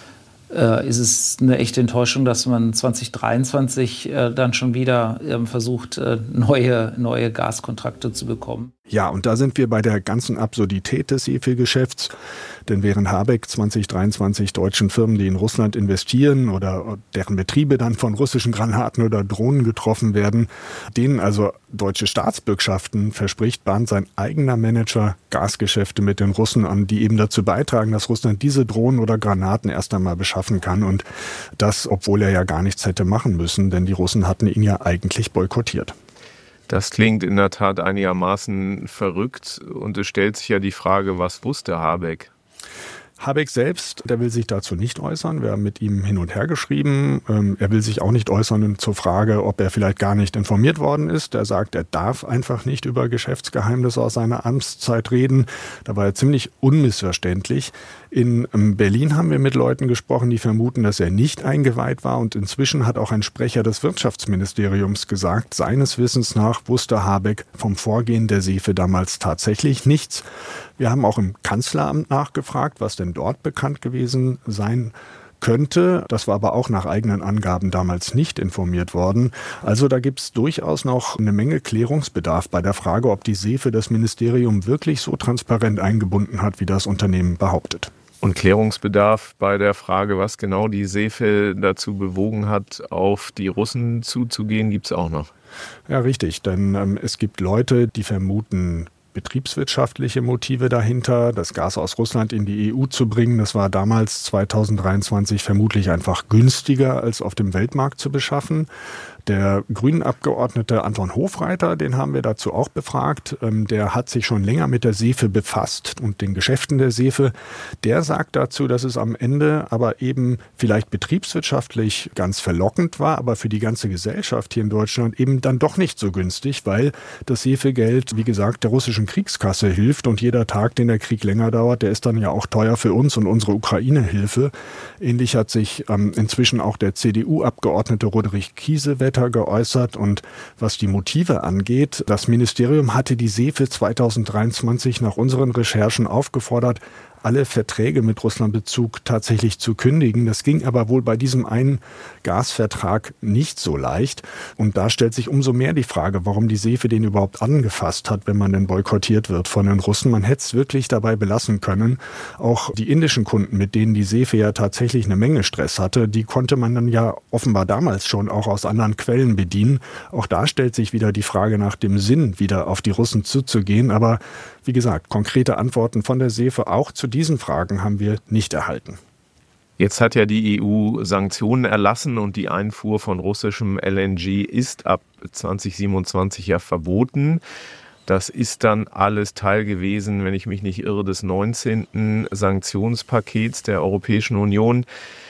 Äh, ist es eine echte Enttäuschung, dass man zwanzig dreiundzwanzig äh, dann schon wieder äh, versucht, äh, neue, neue Gaskontrakte zu bekommen. Ja, und da sind wir bei der ganzen Absurdität des SEFE-Geschäfts. Denn während Habeck zwanzig dreiundzwanzig deutschen Firmen, die in Russland investieren oder deren Betriebe dann von russischen Granaten oder Drohnen getroffen werden, denen also deutsche Staatsbürgschaften verspricht, bahnt sein eigener Manager Gasgeschäfte mit den Russen an, die eben dazu beitragen, dass Russland diese Drohnen oder Granaten erst einmal beschaffen kann. Und das, obwohl er ja gar nichts hätte machen müssen, denn die Russen hatten ihn ja eigentlich boykottiert. Das klingt in der Tat einigermaßen verrückt und es stellt sich ja die Frage, was wusste Habeck? Habeck selbst, der will sich dazu nicht äußern. Wir haben mit ihm hin und her geschrieben. Ähm, er will sich auch nicht äußern zur Frage, ob er vielleicht gar nicht informiert worden ist. Er sagt, er darf einfach nicht über Geschäftsgeheimnisse aus seiner Amtszeit reden. Da war er ziemlich unmissverständlich. In Berlin haben wir mit Leuten gesprochen, die vermuten, dass er nicht eingeweiht war. Und inzwischen hat auch ein Sprecher des Wirtschaftsministeriums gesagt, seines Wissens nach wusste Habeck vom Vorgehen der SEFE damals tatsächlich nichts. Wir haben auch im Kanzleramt nachgefragt, was denn dort bekannt gewesen sein könnte. Das war aber auch nach eigenen Angaben damals nicht informiert worden. Also da gibt es durchaus noch eine Menge Klärungsbedarf bei der Frage, ob die SEFE das Ministerium wirklich so transparent eingebunden hat, wie das Unternehmen behauptet. Und Klärungsbedarf bei der Frage, was genau die SEFE dazu bewogen hat, auf die Russen zuzugehen, gibt es auch noch. Ja, richtig, denn ähm, es gibt Leute, die vermuten betriebswirtschaftliche Motive dahinter, das Gas aus Russland in die E U zu bringen. Das war damals zweitausenddreiundzwanzig vermutlich einfach günstiger, als auf dem Weltmarkt zu beschaffen. Der Grünen-Abgeordnete Anton Hofreiter, den haben wir dazu auch befragt, der hat sich schon länger mit der SEFE befasst und den Geschäften der SEFE. Der sagt dazu, dass es am Ende aber eben vielleicht betriebswirtschaftlich ganz verlockend war, aber für die ganze Gesellschaft hier in Deutschland eben dann doch nicht so günstig, weil das SEFE-Geld, wie gesagt, der russischen Kriegskasse hilft und jeder Tag, den der Krieg länger dauert, der ist dann ja auch teuer für uns und unsere Ukraine-Hilfe. Ähnlich hat sich ähm, inzwischen auch der C D U-Abgeordnete Roderich Kiesewetter geäußert. Und was die Motive angeht, das Ministerium hatte die SEFE zweitausenddreiundzwanzig nach unseren Recherchen aufgefordert, alle Verträge mit Russlandbezug tatsächlich zu kündigen. Das ging aber wohl bei diesem einen Gasvertrag nicht so leicht. Und da stellt sich umso mehr die Frage, warum die SEFE den überhaupt angefasst hat, wenn man denn boykottiert wird von den Russen. Man hätte es wirklich dabei belassen können. Auch die indischen Kunden, mit denen die SEFE ja tatsächlich eine Menge Stress hatte, die konnte man dann ja offenbar damals schon auch aus anderen Quellen bedienen. Auch da stellt sich wieder die Frage nach dem Sinn, wieder auf die Russen zuzugehen. Aber wie gesagt, konkrete Antworten von der SEFE auch zu diesen Fragen haben wir nicht erhalten. Jetzt hat ja die E U Sanktionen erlassen und die Einfuhr von russischem L N G ist ab zwanzig siebenundzwanzig ja verboten. Das ist dann alles Teil gewesen, wenn ich mich nicht irre, des neunzehnten Sanktionspakets der Europäischen Union.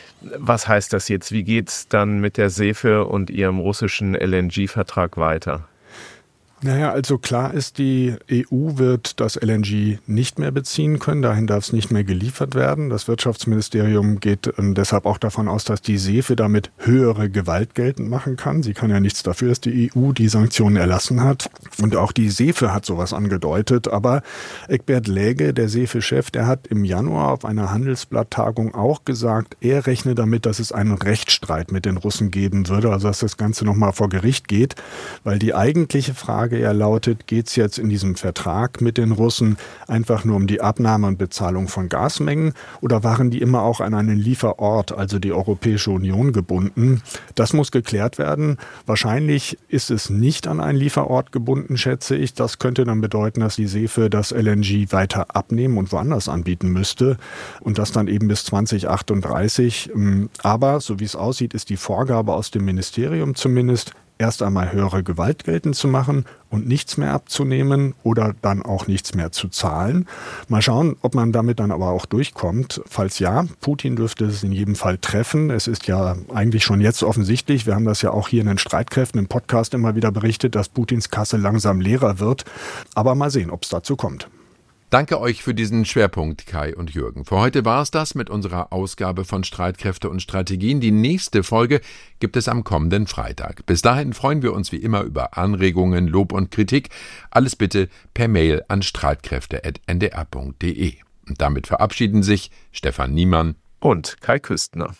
Was heißt das jetzt? Wie geht es dann mit der SEFE und ihrem russischen L N G-Vertrag weiter? Naja, also klar ist, die E U wird das L N G nicht mehr beziehen können. Dahin darf es nicht mehr geliefert werden. Das Wirtschaftsministerium geht äh, deshalb auch davon aus, dass die SEFE damit höhere Gewalt geltend machen kann. Sie kann ja nichts dafür, dass die E U die Sanktionen erlassen hat. Und auch die SEFE hat sowas angedeutet. Aber Egbert Läge, der SEFE-Chef, der hat im Januar auf einer Handelsblatt-Tagung auch gesagt, er rechne damit, dass es einen Rechtsstreit mit den Russen geben würde. Also dass das Ganze nochmal vor Gericht geht. Weil die eigentliche Frage er lautet, geht es jetzt in diesem Vertrag mit den Russen einfach nur um die Abnahme und Bezahlung von Gasmengen oder waren die immer auch an einen Lieferort, also die Europäische Union, gebunden? Das muss geklärt werden. Wahrscheinlich ist es nicht an einen Lieferort gebunden, schätze ich. Das könnte dann bedeuten, dass die SEFE das L N G weiter abnehmen und woanders anbieten müsste und das dann eben bis zwanzig achtunddreißig. Aber so wie es aussieht, ist die Vorgabe aus dem Ministerium zumindest, erst einmal höhere Gewalt geltend zu machen und nichts mehr abzunehmen oder dann auch nichts mehr zu zahlen. Mal schauen, ob man damit dann aber auch durchkommt. Falls ja, Putin dürfte es in jedem Fall treffen. Es ist ja eigentlich schon jetzt offensichtlich, wir haben das ja auch hier in den Streitkräften im Podcast immer wieder berichtet, dass Putins Kasse langsam leerer wird. Aber mal sehen, ob es dazu kommt. Danke euch für diesen Schwerpunkt, Kai und Jürgen. Für heute war es das mit unserer Ausgabe von Streitkräfte und Strategien. Die nächste Folge gibt es am kommenden Freitag. Bis dahin freuen wir uns wie immer über Anregungen, Lob und Kritik. Alles bitte per Mail an streitkräfte at n d r punkt d e. Und damit verabschieden sich Stefan Niemann und Kai Küstner.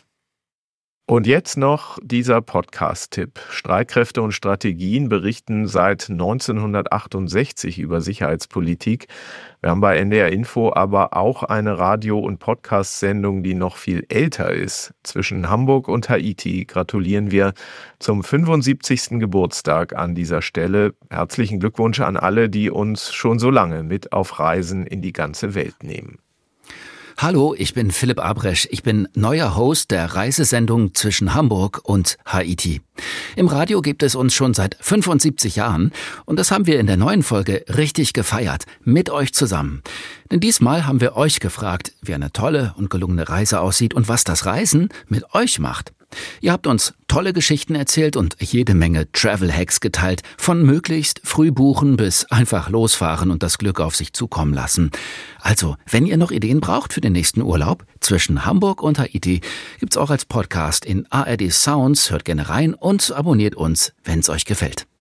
Und jetzt noch dieser Podcast-Tipp. Streitkräfte und Strategien berichten seit neunzehnhundertachtundsechzig über Sicherheitspolitik. Wir haben bei N D R Info aber auch eine Radio- und Podcast-Sendung, die noch viel älter ist. Zwischen Hamburg und Haiti gratulieren wir zum fünfundsiebzigsten Geburtstag an dieser Stelle. Herzlichen Glückwunsch an alle, die uns schon so lange mit auf Reisen in die ganze Welt nehmen. Hallo, ich bin Philipp Abresch. Ich bin neuer Host der Reisesendung zwischen Hamburg und Haiti. Im Radio gibt es uns schon seit fünfundsiebzig Jahren und das haben wir in der neuen Folge richtig gefeiert, mit euch zusammen. Denn diesmal haben wir euch gefragt, wie eine tolle und gelungene Reise aussieht und was das Reisen mit euch macht. Ihr habt uns tolle Geschichten erzählt und jede Menge Travel-Hacks geteilt, von möglichst früh buchen bis einfach losfahren und das Glück auf sich zukommen lassen. Also, wenn ihr noch Ideen braucht für den nächsten Urlaub zwischen Hamburg und Haiti, gibt's auch als Podcast in A R D Sounds, hört gerne rein und abonniert uns, wenn's euch gefällt.